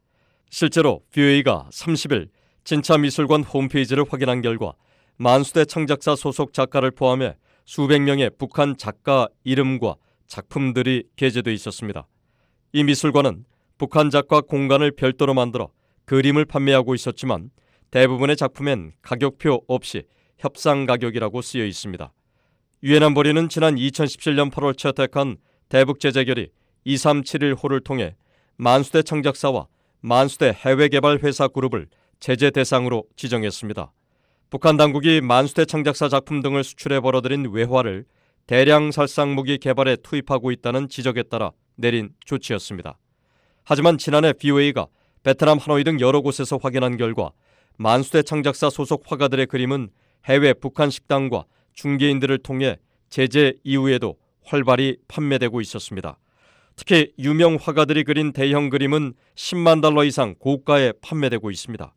실제로 VOA가 30일 진차미술관 홈페이지를 확인한 결과 만수대 창작사 소속 작가를 포함해 수백 명의 북한 작가 이름과 작품들이 게재돼 있었습니다. 이 미술관은 북한 작가 공간을 별도로 만들어 그림을 판매하고 있었지만 대부분의 작품엔 가격표 없이 협상 가격이라고 쓰여 있습니다. 유엔 안보리는 지난 2017년 8월 채택한 대북제재결의 2371호를 통해 만수대 창작사와 만수대 해외개발회사 그룹을 제재 대상으로 지정했습니다. 북한 당국이 만수대 창작사 작품 등을 수출해 벌어들인 외화를 대량 살상 무기 개발에 투입하고 있다는 지적에 따라 내린 조치였습니다. 하지만 지난해 VOA가 베트남 하노이 등 여러 곳에서 확인한 결과 만수대 창작사 소속 화가들의 그림은 해외 북한 식당과 중개인들을 통해 제재 이후에도 활발히 판매되고 있었습니다. 특히 유명 화가들이 그린 대형 그림은 10만 달러 이상 고가에 판매되고 있습니다.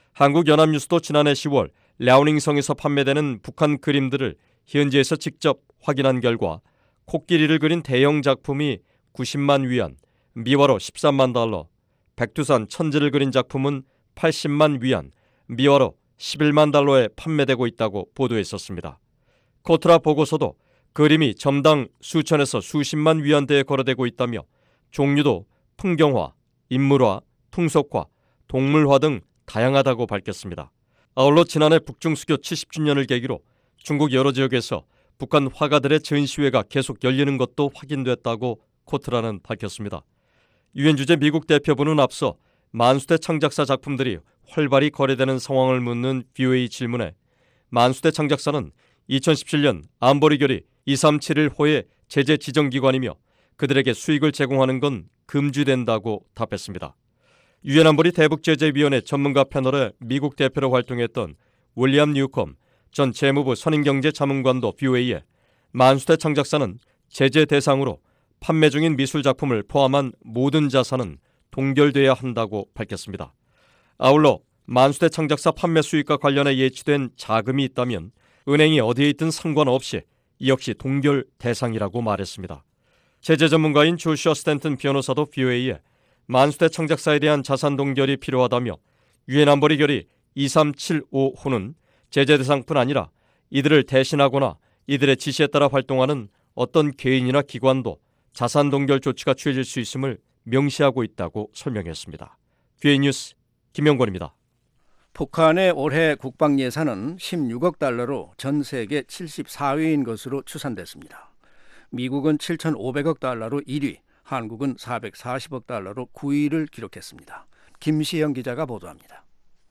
한국연합뉴스도 지난해 10월 랴오닝성에서 판매되는 북한 그림들을 현지에서 직접 확인한 결과 코끼리를 그린 대형 작품이 90만 위안, 미화로 13만 달러, 백두산 천지를 그린 작품은 80만 위안, 미화로 11만 달러에 판매되고 있다고 보도했었습니다. 코트라 보고서도 그림이 점당 수천에서 수십만 위안대에 거래되고 있다며 종류도 풍경화, 인물화, 풍속화, 동물화 등 다양하다고 밝혔습니다. 아울러 지난해 북중수교 70주년을 계기로 중국 여러 지역에서 북한 화가들의 전시회가 계속 열리는 것도 확인됐다고 코트라는 밝혔습니다. 유엔 주재 미국 대표부는 앞서 만수대 창작사 작품들이 활발히 거래되는 상황을 묻는 VOA 질문에 만수대 창작사는 2017년 안보리 결의 2371호의 제재 지정기관이며 그들에게 수익을 제공하는 건 금지된다고 답했습니다. 유엔 안보리 대북제재위원회 전문가 패널의 미국 대표로 활동했던 윌리엄 뉴컴 전 재무부 선임경제자문관도 VOA에 만수대 창작사는 제재 대상으로 판매 중인 미술작품을 포함한 모든 자산은 동결돼야 한다고 밝혔습니다. 아울러 만수대 창작사 판매 수익과 관련해 예치된 자금이 있다면 은행이 어디에 있든 상관없이 이 역시 동결 대상이라고 말했습니다. 제재 전문가인 조슈아 스탠튼 변호사도 VOA에 만수대 창작사에 대한 자산 동결이 필요하다며 유엔 안보리 결의 2375호는 제재 대상뿐 아니라 이들을 대신하거나 이들의 지시에 따라 활동하는 어떤 개인이나 기관도 자산 동결 조치가 취해질 수 있음을 명시하고 있다고 설명했습니다. VOA 뉴스 김영권입니다. 북한의 올해 국방 예산은 16억 달러로 전 세계 74위인 것으로 추산됐습니다. 미국은 7,500억 달러로 1위, 한국은 440억 달러로 9위를 기록했습니다. 김시영 기자가 보도합니다.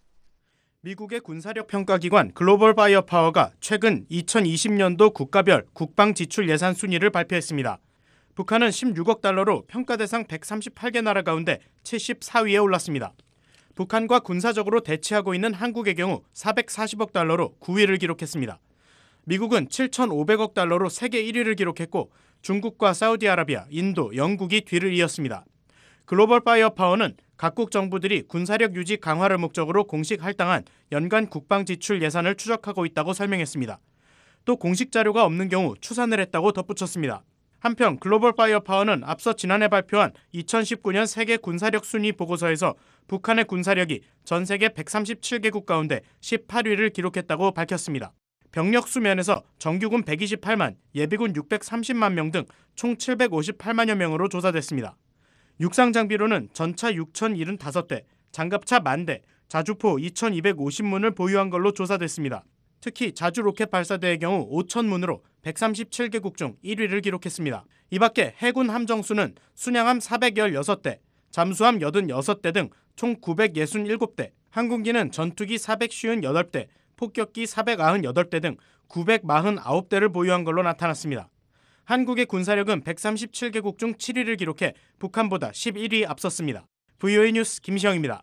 미국의 군사력 평가기관 글로벌 파이어 파워가 최근 2020년도 국가별 국방 지출 예산 순위를 발표했습니다. 북한은 16억 달러로 평가 대상 138개 나라 가운데 74위에 올랐습니다. 북한과 군사적으로 대치하고 있는 한국의 경우 440억 달러로 9위를 기록했습니다. 미국은 7,500억 달러로 세계 1위를 기록했고 중국과 사우디아라비아, 인도, 영국이 뒤를 이었습니다. 글로벌 파이어 파워는 각국 정부들이 군사력 유지 강화를 목적으로 공식 할당한 연간 국방 지출 예산을 추적하고 있다고 설명했습니다. 또 공식 자료가 없는 경우 추산을 했다고 덧붙였습니다. 한편 글로벌 파이어 파워는 앞서 지난해 발표한 2019년 세계 군사력 순위 보고서에서 북한의 군사력이 전 세계 137개국 가운데 18위를 기록했다고 밝혔습니다. 병력 수면에서 정규군 128만, 예비군 630만 명 등 총 758만여 명으로 조사됐습니다. 육상 장비로는 전차 6,075대, 장갑차 10,000대, 자주포 2,250문을 보유한 걸로 조사됐습니다. 특히 자주 로켓 발사대의 경우 5,000문으로 137개국 중 1위를 기록했습니다. 이 밖에 해군 함정수는 순양함 416대, 잠수함 86대 등 총 967대, 항공기는 전투기 458대, 폭격기 498대 등 949대를 보유한 걸로 나타났습니다. 한국의 군사력은 137개국 중 7위를 기록해 북한보다 11위 앞섰습니다. VOA 뉴스 김시영입니다.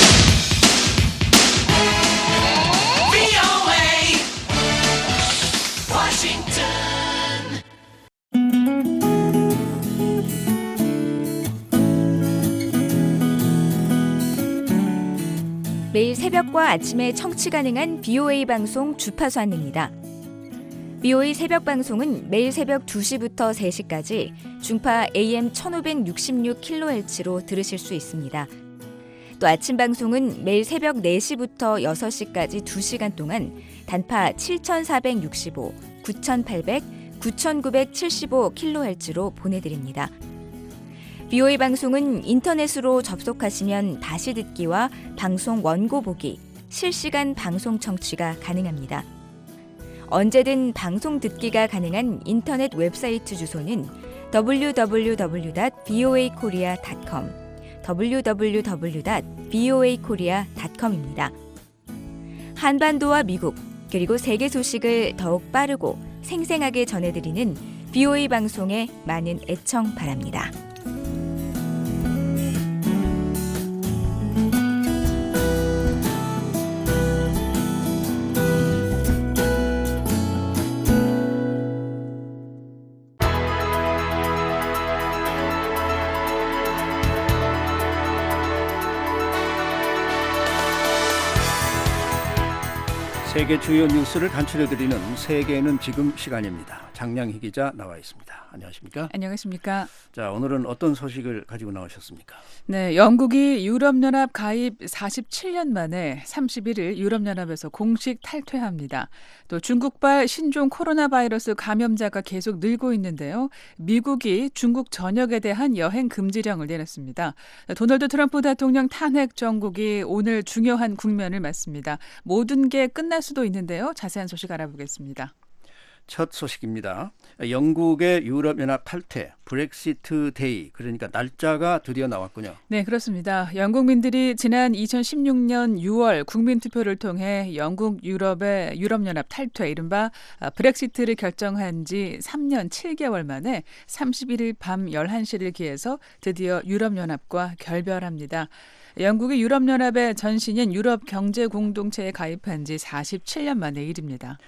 매일 새벽과 아침에 청취 가능한 BOA 방송 주파수 안내입니다. BOA 새벽 방송은 매일 새벽 2시부터 3시까지 중파 AM 1566kHz로 들으실 수 있습니다. 또 아침 방송은 매일 새벽 4시부터 6시까지 2시간 동안 단파 7465, 9800, 9975kHz로 보내드립니다. BOA 방송은 인터넷으로 접속하시면 다시 듣기와 방송 원고 보기, 실시간 방송 청취가 가능합니다. 언제든 방송 듣기가 가능한 인터넷 웹사이트 주소는 www.boakorea.com, www.boakorea.com입니다. 한반도와 미국, 그리고 세계 소식을 더욱 빠르고 생생하게 전해드리는 BOA 방송에 많은 애청 바랍니다. 세계 주요 뉴스를 간추려드리는 세계는 지금 시간입니다. 장량희 기자 나와 있습니다. 안녕하십니까? 안녕하십니까? 자, 오늘은 어떤 소식을 가지고 나오셨습니까? 네, 영국이 유럽연합 가입 47년 만에 31일 유럽연합에서 공식 탈퇴합니다. 또 중국발 신종 코로나 바이러스 감염자가 계속 늘고 있는데요. 미국이 중국 전역에 대한 여행 금지령을 내렸습니다. 도널드 트럼프 대통령 탄핵 정국이 오늘 중요한 국면을 맞습니다. 모든 게 끝날 수도 있는데요. 자세한 소식 알아보겠습니다. 첫 소식입니다. 영국의 유럽연합 탈퇴, 브렉시트 데이, 그러니까 날짜가 드디어 나왔군요. 네, 그렇습니다. 영국민들이 지난 2016년 6월 국민투표를 통해 영국 유럽의 유럽연합 탈퇴, 이른바 브렉시트를 결정한 지 3년 7개월 만에 31일 밤 11시를 기해서 드디어 유럽연합과 결별합니다. 영국이 유럽연합의 전신인 유럽경제공동체에 가입한 지 47년 만의 일입니다.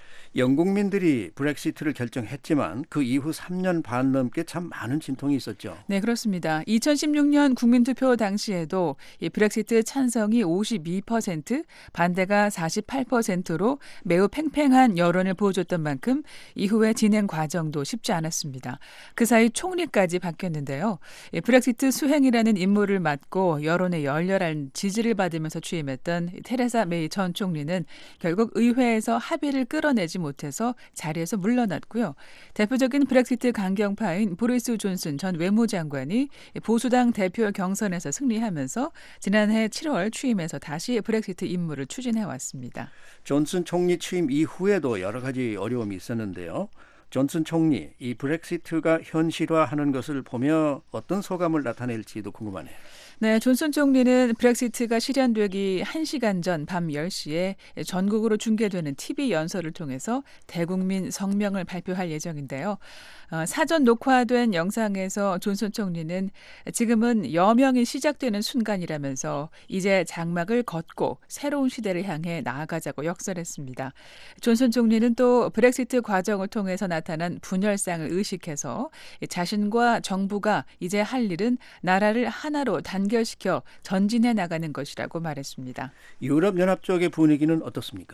영국민들이 브렉시트를 결정했지만 그 이후 3년 반 넘게 참 많은 진통이 있었죠. 네, 그렇습니다. 2016년 국민투표 당시에도 이 브렉시트 찬성이 52%, 반대가 48%로 매우 팽팽한 여론을 보여줬던 만큼 이후의 진행 과정도 쉽지 않았습니다. 그 사이 총리까지 바뀌었는데요. 브렉시트 수행이라는 임무를 맡고 여론의 열렬한 지지를 받으면서 취임했던 테레사 메이 전 총리는 결국 의회에서 합의를 끌어내지 못해서 자리에서 물러났고요. 대표적인 브렉시트 강경파인 보리스 존슨 전 외무장관이 보수당 대표 경선에서 승리하면서 지난해 7월 취임해서 다시 브렉시트 임무를 추진해왔습니다. 존슨 총리 취임 이후에도 여러 가지 어려움이 있었는데요. 존슨 총리, 이 브렉시트가 현실화하는 것을 보며 어떤 소감을 나타낼지도 궁금하네요. 네, 존슨 총리는 브렉시트가 실현되기 1시간 전 밤 10시에 전국으로 중계되는 TV 연설을 통해서 대국민 성명을 발표할 예정인데요. 사전 녹화된 영상에서 존슨 총리는 지금은 여명이 시작되는 순간이라면서 이제 장막을 걷고 새로운 시대를 향해 나아가자고 역설했습니다. 존슨 총리는 또 브렉시트 과정을 통해서 나타난 분열상을 의식해서 자신과 정부가 이제 할 일은 나라를 하나로 단결시켜 전진해 나가는 것이라고 말했습니다. 유럽연합 쪽의 분위기는 어떻습니까?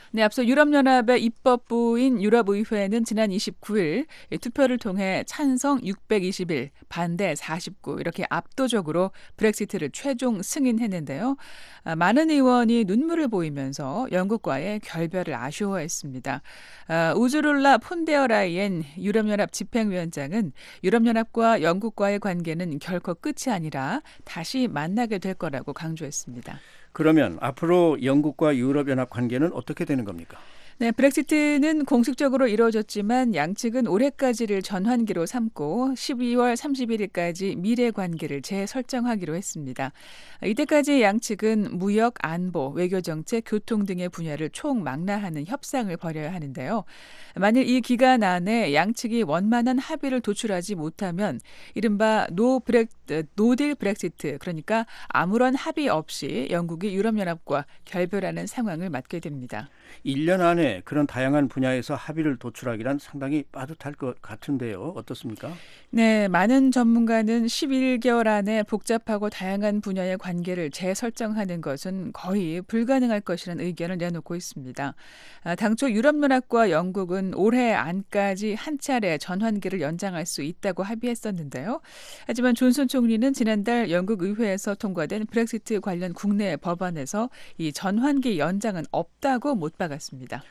네, 앞서 유럽연합의 입법부인 유럽의회는 지난 29일 투표를 통해 찬성 621, 반대 49 이렇게 압도적으로 브렉시트를 최종 승인했는데요. 많은 의원이 눈물을 보이면서 영국과의 결별을 아쉬워했습니다. 우즈룰라 폰데어라이엔 유럽연합 집행위원장은 유럽연합과 영국과의 관계는 결코 끝이 아니라 다시 만나게 될 거라고 강조했습니다. 그러면 앞으로 영국과 유럽연합 관계는 어떻게 되는 겁니까? 네, 브렉시트는 공식적으로 이루어졌지만 양측은 올해까지를 전환기로 삼고 12월 31일까지 미래 관계를 재설정하기로 했습니다. 이때까지 양측은 무역, 안보, 외교정책, 교통 등의 분야를 총망라하는 협상을 벌여야 하는데요. 만일 이 기간 안에 양측이 원만한 합의를 도출하지 못하면 이른바 노딜 브렉시트, 그러니까 아무런 합의 없이 영국이 유럽연합과 결별하는 상황을 맞게 됩니다. 1년 안에 그런 다양한 분야에서 합의를 도출하기란 상당히 빠듯할 것 같은데요. 어떻습니까? 네, 많은 전문가는 11개월 안에 복잡하고 다양한 분야의 관계를 재설정하는 것은 거의 불가능할 것이라는 의견을 내놓고 있습니다. 당초 유럽연합과 영국은 올해 안까지 한 차례 전환기를 연장할 수 있다고 합의했었는데요. 하지만 존슨 총리는 지난달 영국 의회에서 통과된 브렉시트 관련 국내 법안에서 이 전환기 연장은 없다고 못 박았습니다.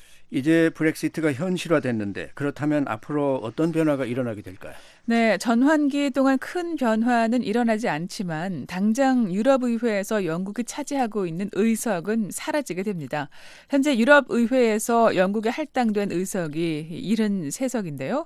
이제 브렉시트가 현실화됐는데 그렇다면 앞으로 어떤 변화가 일어나게 될까요? 네, 전환기 동안 큰 변화는 일어나지 않지만 당장 유럽의회에서 영국이 차지하고 있는 의석은 사라지게 됩니다. 현재 유럽의회에서 영국에 할당된 의석이 73석인데요.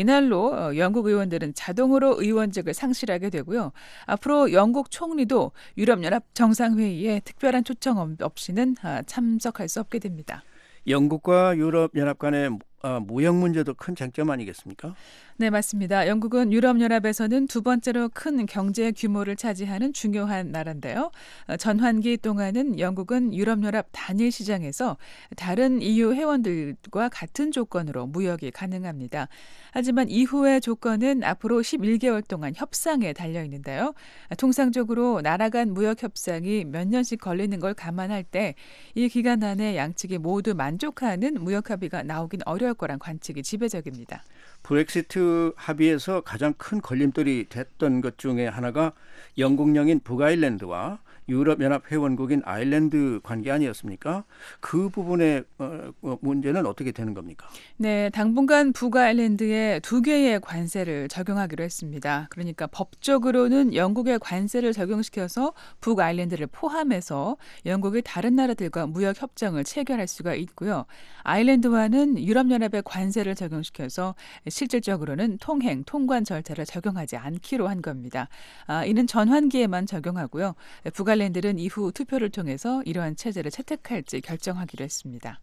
이날로 영국 의원들은 자동으로 의원직을 상실하게 되고요. 앞으로 영국 총리도 유럽연합 정상회의에 특별한 초청 없이는 참석할 수 없게 됩니다. 영국과 유럽연합 간의 무역 문제도 큰 쟁점 아니겠습니까? 네, 맞습니다. 영국은 유럽연합에서는 두 번째로 큰 경제 규모를 차지하는 중요한 나라인데요. 전환기 동안은 영국은 유럽연합 단일 시장에서 다른 EU 회원들과 같은 조건으로 무역이 가능합니다. 하지만 이후의 조건은 앞으로 11개월 동안 협상에 달려 있는데요. 통상적으로 나라 간 무역 협상이 몇 년씩 걸리는 걸 감안할 때 이 기간 안에 양측이 모두 만족하는 무역 합의가 나오긴 어려울 거란 관측이 지배적입니다. 브렉시트 합의에서 가장 큰 걸림돌이 됐던 것 중에 하나가 영국령인 북아일랜드와 유럽연합 회원국인 아일랜드 관계 아니었습니까? 그 부분의 문제는 어떻게 되는 겁니까? 네, 당분간 북아일랜드에 2개의 관세를 적용하기로 했습니다. 그러니까 법적으로는 영국의 관세를 적용시켜서 북아일랜드를 포함해서 영국이 다른 나라들과 무역 협정을 체결할 수가 있고요. 아일랜드와는 유럽연합의 관세를 적용시켜서 실질적으로는 통관 절차를 적용하지 않기로 한 겁니다. 이는 전환기에만 적용하고요. 북아일랜드는 이후 투표를 통해서 이러한 체제를 채택할지 결정하기로 했습니다.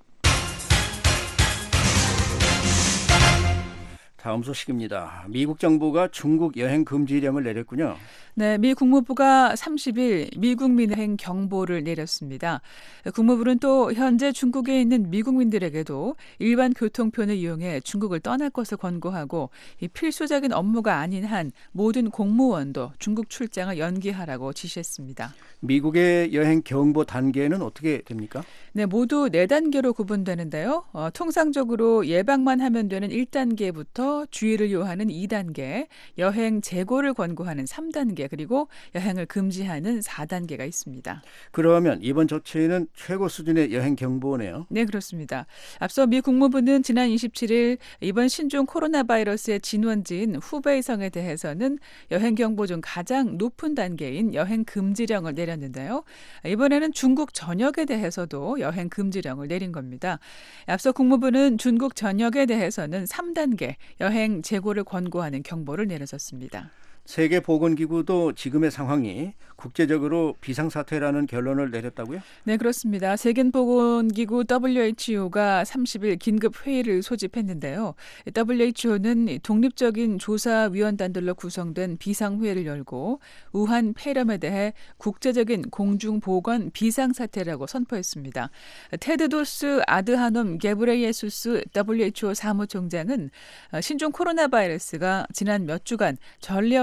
다음 소식입니다. 미국 정부가 중국 여행 금지령을 내렸군요. 네, 미 국무부가 30일 미국민 여행 경보를 내렸습니다. 국무부는 또 현재 중국에 있는 미국민들에게도 일반 교통편을 이용해 중국을 떠날 것을 권고하고 이 필수적인 업무가 아닌 한 모든 공무원도 중국 출장을 연기하라고 지시했습니다. 미국의 여행 경보 단계는 어떻게 됩니까? 네, 모두 4단계로 구분되는데요. 통상적으로 예방만 하면 되는 1단계부터 주의를 요하는 2단계, 여행 재고를 권고하는 3단계, 그리고 여행을 금지하는 4단계가 있습니다. 그러면 이번 조치는 최고 수준의 여행 경보네요. 네, 그렇습니다. 앞서 미 국무부는 지난 27일 이번 신종 코로나 바이러스의 진원지인 후베이성에 대해서는 여행 경보 중 가장 높은 단계인 여행 금지령을 내렸는데요. 이번에는 중국 전역에 대해서도 여행 금지령을 내린 겁니다. 앞서 국무부는 중국 전역에 대해서는 3단계 여행 재고를 권고하는 경보를 내렸었습니다. 세계보건기구도 지금의 상황이 국제적으로 비상사태라는 결론을 내렸다고요? 네, 그렇습니다. 세계보건기구 WHO가 30일 긴급 회의를 소집했는데요. WHO는 독립적인 조사위원단들로 구성된 비상회의를 열고 우한 폐렴에 대해 국제적인 공중보건 비상사태라고 선포했습니다. 테드로스 아드하놈 게브레예수스 WHO 사무총장은 신종 코로나 바이러스가 지난 몇 주간 전례 없이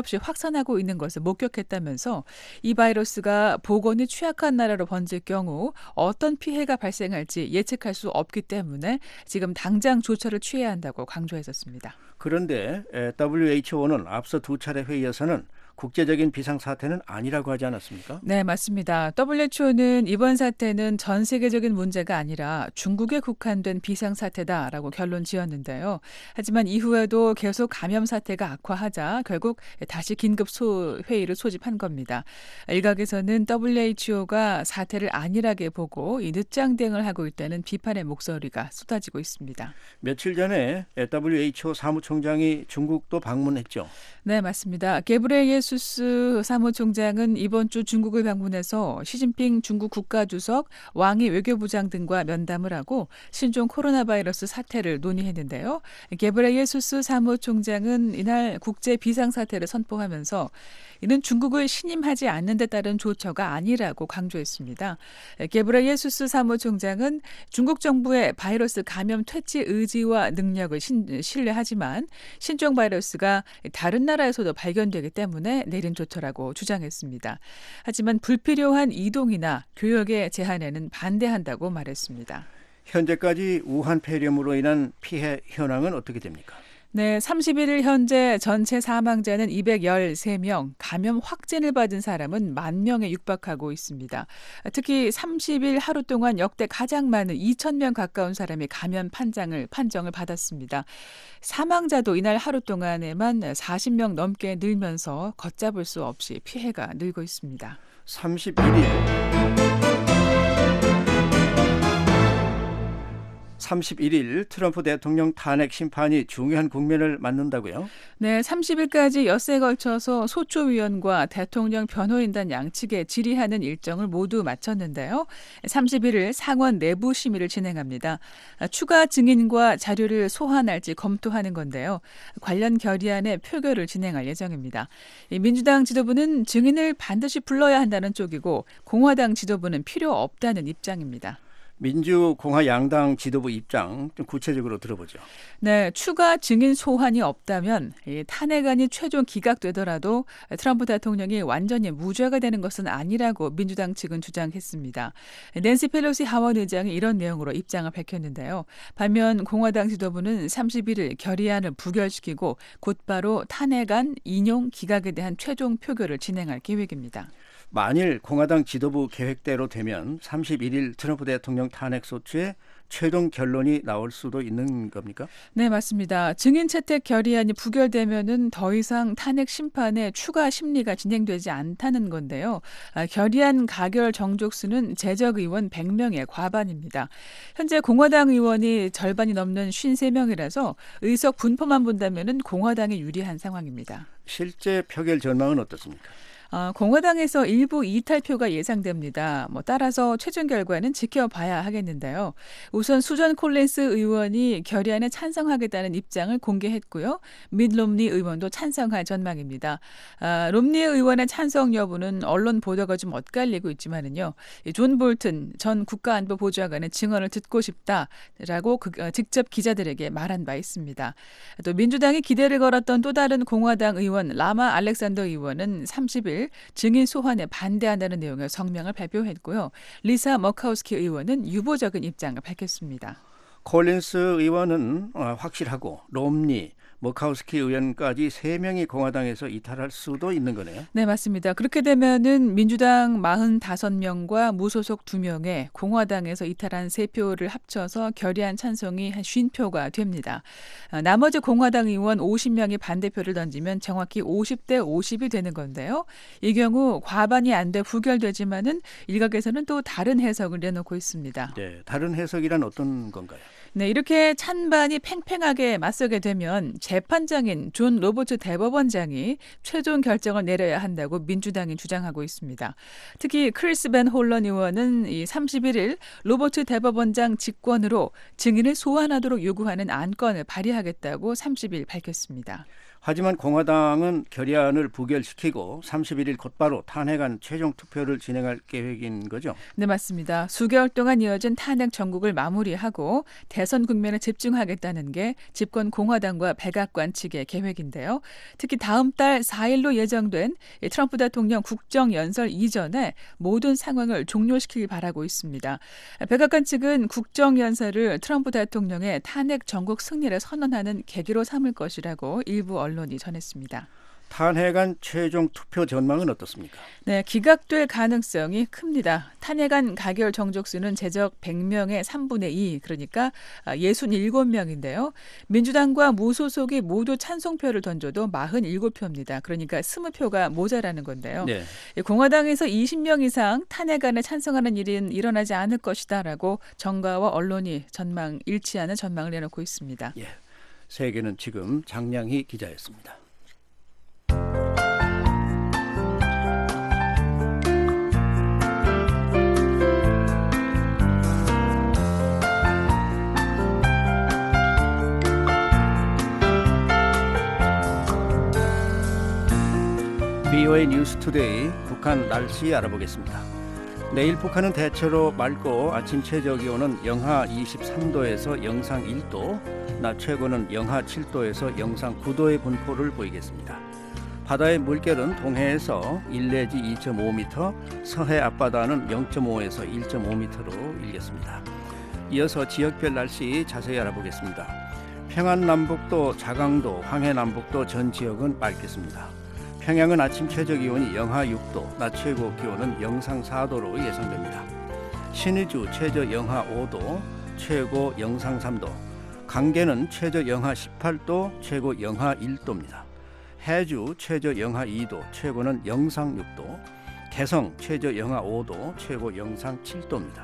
없이 확산하고 있는 것을 목격했다면서 이 바이러스가 보건이 취약한 나라로 번질 경우 어떤 피해가 발생할지 예측할 수 없기 때문에 지금 당장 조처를 취해야 한다고 강조했었습니다. 그런데 WHO는 앞서 두 차례 회의에서는 국제적인 비상사태는 아니라고 하지 않았습니까? 네, 맞습니다. WHO는 이번 사태는 전 세계적인 문제가 아니라 중국에 국한된 비상사태다라고 결론 지었는데요. 하지만 이후에도 계속 감염 사태가 악화하자 결국 다시 긴급 회의를 소집한 겁니다. 일각에서는 WHO가 사태를 안일하게 보고 이 늦장 대응을 하고 있다는 비판의 목소리가 쏟아지고 있습니다. 며칠 전에 WHO 사무총장이 중국도 방문했죠. 네, 맞습니다. 게브레예수스 사무총장은 이번 주 중국을 방문해서 시진핑 중국 국가주석, 왕이 외교부장 등과 면담을 하고 신종 코로나 바이러스 사태를 논의했는데요. 게브레예수스 사무총장은 이날 국제 비상사태를 선포하면서 이는 중국을 신임하지 않는 데 따른 조처가 아니라고 강조했습니다. 게브레예수스 사무총장은 중국 정부의 바이러스 감염 퇴치 의지와 능력을 신뢰하지만 신종 바이러스가 다른 나라에서도 발견되기 때문에 내린 조처라고 주장했습니다. 하지만 불필요한 이동이나 교역의 제한에는 반대한다고 말했습니다. 현재까지 우한 폐렴으로 인한 피해 현황은 어떻게 됩니까? 네, 31일 현재 전체 사망자는 213명, 감염 확진을 받은 사람은 10,000명에 육박하고 있습니다. 특히 30일 하루 동안 역대 가장 많은 2,000명 가까운 사람이 감염 판정을 받았습니다. 사망자도 이날 하루 동안에만 40명 넘게 늘면서 걷잡을 수 없이 피해가 늘고 있습니다. 31일 트럼프 대통령 탄핵 심판이 중요한 국면을 맞는다고요? 네, 30일까지 엿새에 걸쳐서 소초위원과 대통령 변호인단 양측에 질의하는 일정을 모두 마쳤는데요. 31일 상원 내부 심의를 진행합니다. 추가 증인과 자료를 소환할지 검토하는 건데요. 관련 결의안의 표결을 진행할 예정입니다. 민주당 지도부는 증인을 반드시 불러야 한다는 쪽이고 공화당 지도부는 필요 없다는 입장입니다. 민주공화 양당 지도부 입장 좀 구체적으로 들어보죠. 네, 추가 증인 소환이 없다면 탄핵안이 최종 기각되더라도 트럼프 대통령이 완전히 무죄가 되는 것은 아니라고 민주당 측은 주장했습니다. 낸시 펠로시 하원 의장이 이런 내용으로 입장을 밝혔는데요. 반면 공화당 지도부는 31일 결의안을 부결시키고 곧바로 탄핵안 인용 기각에 대한 최종 표결을 진행할 계획입니다. 만일 공화당 지도부 계획대로 되면 31일 트럼프 대통령 탄핵 소추에 최종 결론이 나올 수도 있는 겁니까? 네, 맞습니다. 증인 채택 결의안이 부결되면은 더 이상 탄핵 심판에 추가 심리가 진행되지 않다는 건데요. 결의안 가결 정족수는 재적 의원 100명의 과반입니다. 현재 공화당 의원이 절반이 넘는 53명이라서 의석 분포만 본다면은 공화당이 유리한 상황입니다. 실제 표결 전망은 어떻습니까? 공화당에서 일부 이탈표가 예상됩니다. 따라서 최종 결과는 지켜봐야 하겠는데요. 우선 수전 콜린스 의원이 결의안에 찬성하겠다는 입장을 공개했고요. 밋 롬니 의원도 찬성할 전망입니다. 롬니 의원의 찬성 여부는 언론 보도가 좀 엇갈리고 있지만은요. 존 볼튼 전 국가안보보좌관의 증언을 듣고 싶다라고 직접 기자들에게 말한 바 있습니다. 또 민주당이 기대를 걸었던 또 다른 공화당 의원 라마 알렉산더 의원은 30일 증인 소환에 반대한다는 내용의 성명을 발표했고요. 리사 머카우스키 의원은 유보적인 입장을 밝혔습니다. 콜린스 의원은 확실하고 롬니, 머카우스키 의원까지 3명이 공화당에서 이탈할 수도 있는 거네요. 네, 맞습니다. 그렇게 되면은 민주당 45명과 무소속 2명에 공화당에서 이탈한 3표를 합쳐서 결의안 찬성이 한 50표가 됩니다. 나머지 공화당 의원 50명이 반대표를 던지면 정확히 50대 50이 되는 건데요. 이 경우 과반이 안 돼 부결되지만은 일각에서는 또 다른 해석을 내놓고 있습니다. 네, 다른 해석이란 어떤 건가요? 네, 이렇게 찬반이 팽팽하게 맞서게 되면 재판장인 존 로버트 대법원장이 최종 결정을 내려야 한다고 민주당이 주장하고 있습니다. 특히 크리스 벤 홀런 의원은 31일 로버트 대법원장 직권으로 증인을 소환하도록 요구하는 안건을 발의하겠다고 30일 밝혔습니다. 하지만 공화당은 결의안을 부결시키고 31일 곧바로 탄핵안 최종 투표를 진행할 계획인 거죠? 네, 맞습니다. 수개월 동안 이어진 탄핵 전국을 마무리하고 대선 국면에 집중하겠다는 게 집권 공화당과 백악관 측의 계획인데요. 특히 다음 달 4일로 예정된 트럼프 대통령 국정연설 이전에 모든 상황을 종료시키길 바라고 있습니다. 백악관 측은 국정연설을 트럼프 대통령의 탄핵 전국 승리를 선언하는 계기로 삼을 것이라고 일부 언론이 전했습니다. 탄핵안 최종 투표 전망은 어떻습니까? 네, 기각될 가능성이 큽니다. 탄핵안 가결 정족수는 제적 100명의 3분의 2, 그러니까 67명인데요. 민주당과 무소속이 모두 찬성표를 던져도 47표입니다. 그러니까 20표가 모자라는 건데요. 네. 공화당에서 20명 이상 탄핵안에 찬성하는 일은 일어나지 않을 것이다라고 정가와 언론이 일치하는 전망을 내놓고 있습니다. 예, 세계는 지금 장량희 기자였습니다. VOA 뉴스투데이 북한 날씨 알아보겠습니다. 내일 북한은 대체로 맑고 아침 최저 기온은 영하 23도에서 영상 1도, 낮 최고는 영하 7도에서 영상 9도의 분포를 보이겠습니다. 바다의 물결은 동해에서 1 내지 2.5m, 서해 앞바다는 0.5에서 1.5m로 일겠습니다. 이어서 지역별 날씨 자세히 알아보겠습니다. 평안남북도, 자강도, 황해남북도 전 지역은 맑겠습니다. 평양은 아침 최저 기온이 영하 6도, 낮 최고 기온은 영상 4도로 예상됩니다. 신의주 최저 영하 5도, 최고 영상 3도, 강계는 최저 영하 18도, 최고 영하 1도입니다. 해주 최저 영하 2도, 최고는 영상 6도, 개성 최저 영하 5도, 최고 영상 7도입니다.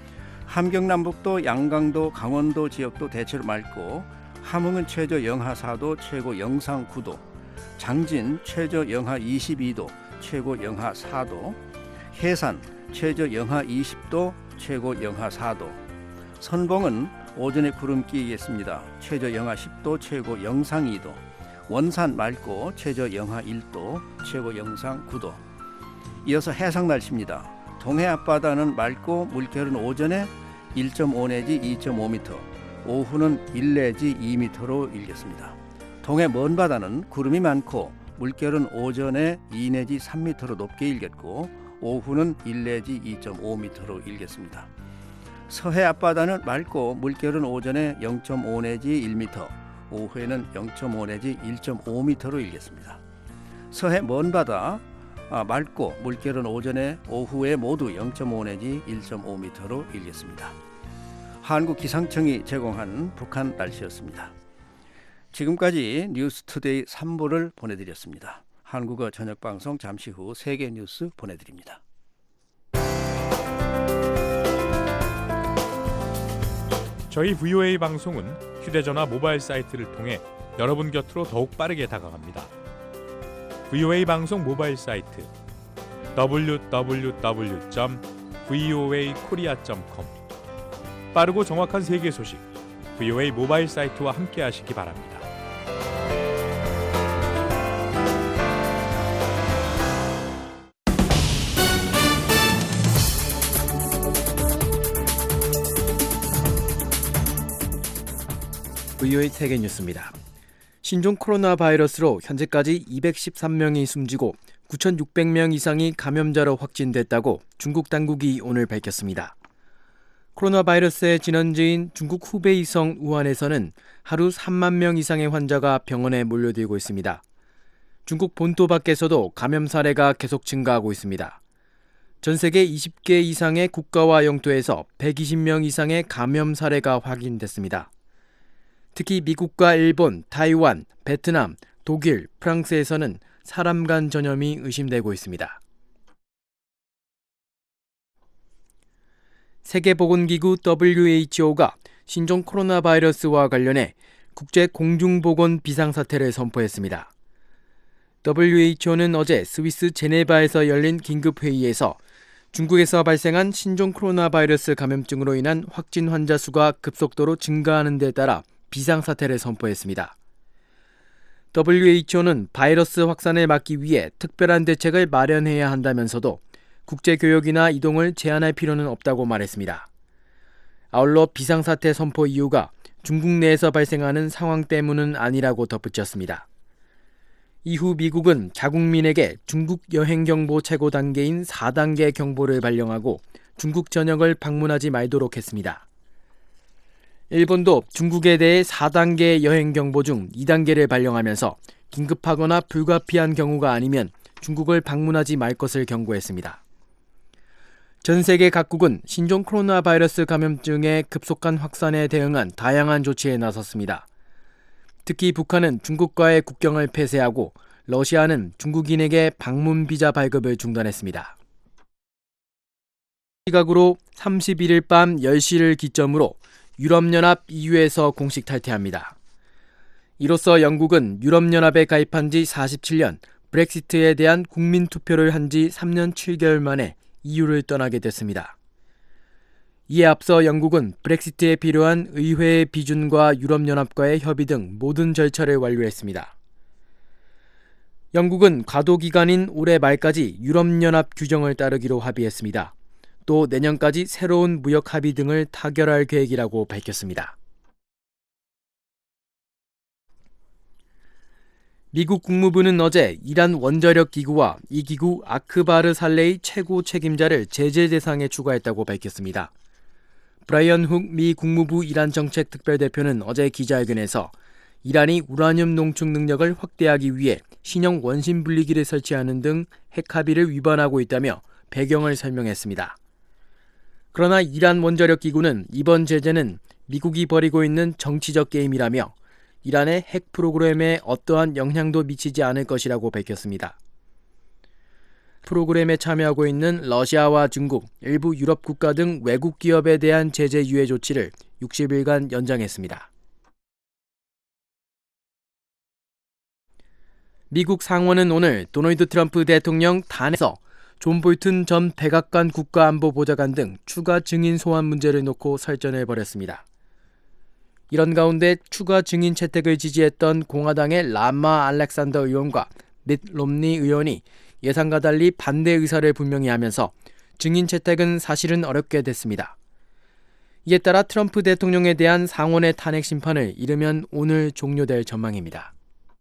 함경남북도, 양강도, 강원도 지역도 대체로 맑고 함흥은 최저 영하 4도, 최고 영상 9도, 장진 최저 영하 22도, 최고 영하 4도, 해산 최저 영하 20도, 최고 영하 4도, 선봉은 오전에 구름 끼겠습니다. 최저 영하 10도, 최고 영상 2도, 원산 맑고 최저 영하 1도, 최고 영상 9도. 이어서 해상 날씨입니다. 동해 앞바다는 맑고 물결은 오전에 1.5 내지 2.5m, 오후는 1 내지 2m로 일겠습니다. 동해 먼바다는 구름이 많고 물결은 오전에 2 내지 3m로 높게 일겠고 오후는 1 내지 2.5m로 일겠습니다. 서해 앞바다는 맑고 물결은 오전에 0.5 내지 1m, 오후에는 0.5 내지 1.5m로 일겠습니다. 서해 먼바다 맑고 물결은 오전에 오후에 모두 0.5 내지 1.5m로 일겠습니다. 한국기상청이 제공한 북한 날씨였습니다. 지금까지 뉴스투데이 3부를 보내드렸습니다. 한국어 저녁방송 잠시 후 세계 뉴스 보내드립니다. 저희 VOA 방송은 휴대전화 모바일 사이트를 통해 여러분 곁으로 더욱 빠르게 다가갑니다. VOA 방송 모바일 사이트 www.voakorea.com 빠르고 정확한 세계 소식 VOA 모바일 사이트와 함께 하시기 바랍니다. VOA 세계 뉴스입니다. 신종 코로나 바이러스로 현재까지 213명이 숨지고 9,600명 이상이 감염자로 확진됐다고 중국 당국이 오늘 밝혔습니다. 코로나 바이러스의 진원지인 중국 후베이성 우한에서는 하루 3만 명 이상의 환자가 병원에 몰려들고 있습니다. 중국 본토 밖에서도 감염 사례가 계속 증가하고 있습니다. 전 세계 20개 이상의 국가와 영토에서 120명 이상의 감염 사례가 확인됐습니다. 특히 미국과 일본, 타이완, 베트남, 독일, 프랑스에서는 사람 간 전염이 의심되고 있습니다. 세계보건기구 WHO가 신종 코로나 바이러스와 관련해 국제 공중보건 비상사태를 선포했습니다. WHO는 어제 스위스 제네바에서 열린 긴급회의에서 중국에서 발생한 신종 코로나 바이러스 감염증으로 인한 확진 환자 수가 급속도로 증가하는 데 따라 비상사태를 선포했습니다. WHO는 바이러스 확산을 막기 위해 특별한 대책을 마련해야 한다면서도 국제교역이나 이동을 제한할 필요는 없다고 말했습니다. 아울러 비상사태 선포 이유가 중국 내에서 발생하는 상황 때문은 아니라고 덧붙였습니다. 이후 미국은 자국민에게 중국 여행경보 최고 단계인 4단계 경보를 발령하고 중국 전역을 방문하지 말도록 했습니다. 일본도 중국에 대해 4단계 여행경보 중 2단계를 발령하면서 긴급하거나 불가피한 경우가 아니면 중국을 방문하지 말 것을 경고했습니다. 전 세계 각국은 신종 코로나 바이러스 감염증의 급속한 확산에 대응한 다양한 조치에 나섰습니다. 특히 북한은 중국과의 국경을 폐쇄하고 러시아는 중국인에게 방문 비자 발급을 중단했습니다. 시각으로 31일 밤 10시를 기점으로 유럽연합 EU에서 공식 탈퇴합니다. 이로써 영국은 유럽연합에 가입한 지 47년, 브렉시트에 대한 국민투표를 한 지 3년 7개월 만에 EU를 떠나게 됐습니다. 이에 앞서 영국은 브렉시트에 필요한 의회의 비준과 유럽연합과의 협의 등 모든 절차를 완료했습니다. 영국은 과도기간인 올해 말까지 유럽연합 규정을 따르기로 합의했습니다. 또 내년까지 새로운 무역 합의 등을 타결할 계획이라고 밝혔습니다. 미국 국무부는 어제 이란 원자력 기구와 이 기구 아크바르 살레이 최고 책임자를 제재 대상에 추가했다고 밝혔습니다. 브라이언 훅 미 국무부 이란 정책 특별대표는 어제 기자회견에서 이란이 우라늄 농축 능력을 확대하기 위해 신형 원심 분리기를 설치하는 등 핵 합의를 위반하고 있다며 배경을 설명했습니다. 그러나 이란 원자력 기구는 이번 제재는 미국이 벌이고 있는 정치적 게임이라며 이란의 핵 프로그램에 어떠한 영향도 미치지 않을 것이라고 밝혔습니다. 프로그램에 참여하고 있는 러시아와 중국, 일부 유럽 국가 등 외국 기업에 대한 제재 유예 조치를 60일간 연장했습니다. 미국 상원은 오늘 도널드 트럼프 대통령 탄핵에서 존 볼튼 전 백악관 국가안보보좌관 등 추가 증인 소환 문제를 놓고 설전을 벌였습니다. 이런 가운데 추가 증인 채택을 지지했던 공화당의 라마 알렉산더 의원과 밋 롬니 의원이 예상과 달리 반대 의사를 분명히 하면서 증인 채택은 사실은 어렵게 됐습니다. 이에 따라 트럼프 대통령에 대한 상원의 탄핵 심판을 이르면 오늘 종료될 전망입니다.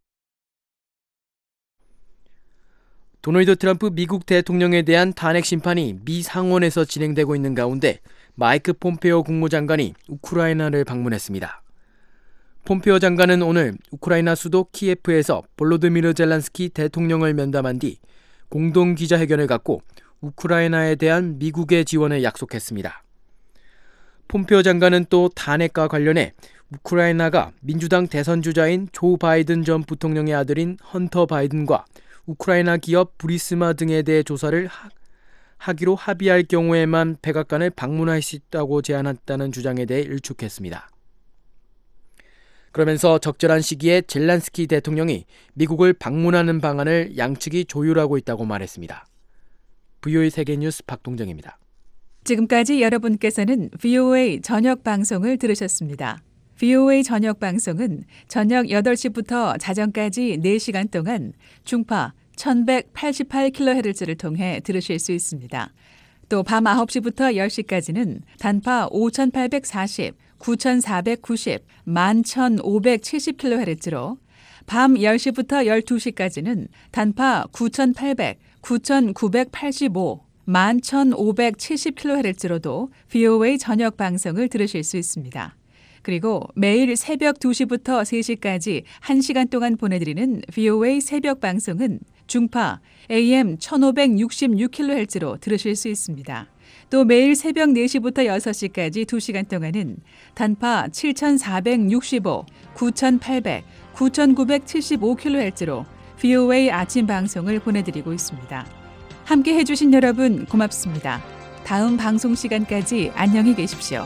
도널드 트럼프 미국 대통령에 대한 탄핵 심판이 미 상원에서 진행되고 있는 가운데 마이크 폼페오 국무장관이 우크라이나를 방문했습니다. 폼페오 장관은 오늘 우크라이나 수도 키예프에서 볼로드미르 젤란스키 대통령을 면담한 뒤 공동 기자회견을 갖고 우크라이나에 대한 미국의 지원을 약속했습니다. 폼페오 장관은 또 탄핵과 관련해 우크라이나가 민주당 대선 주자인 조 바이든 전 부통령의 아들인 헌터 바이든과 우크라이나 기업 부리스마 등에 대해 조사를 하기로 합의할 경우에만 백악관을 방문할 수 있다고 제안했다는 주장에 대해 일축했습니다. 그러면서 적절한 시기에 젤란스키 대통령이 미국을 방문하는 방안을 양측이 조율하고 있다고 말했습니다. VOA 세계뉴스 박동정입니다. 지금까지 여러분께서는 VOA 저녁 방송을 들으셨습니다. VOA 저녁 방송은 저녁 8시부터 자정까지 4시간 동안 중파 1188kHz를 통해 들으실 수 있습니다. 또 밤 9시부터 10시까지는 단파 5840, 9490, 11570kHz로 밤 10시부터 12시까지는 단파 9800, 9985, 11570kHz로도 VOA 저녁 방송을 들으실 수 있습니다. 그리고 매일 새벽 2시부터 3시까지 1시간 동안 보내드리는 VOA 새벽 방송은 중파 AM 1566kHz로 들으실 수 있습니다. 또 매일 새벽 4시부터 6시까지 2시간 동안은 단파 7465, 9800, 9975kHz로 VOA 아침 방송을 보내드리고 있습니다. 함께 해주신 여러분 고맙습니다. 다음 방송 시간까지 안녕히 계십시오.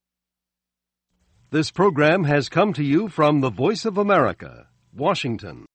This program has come to you from the Voice of America, Washington.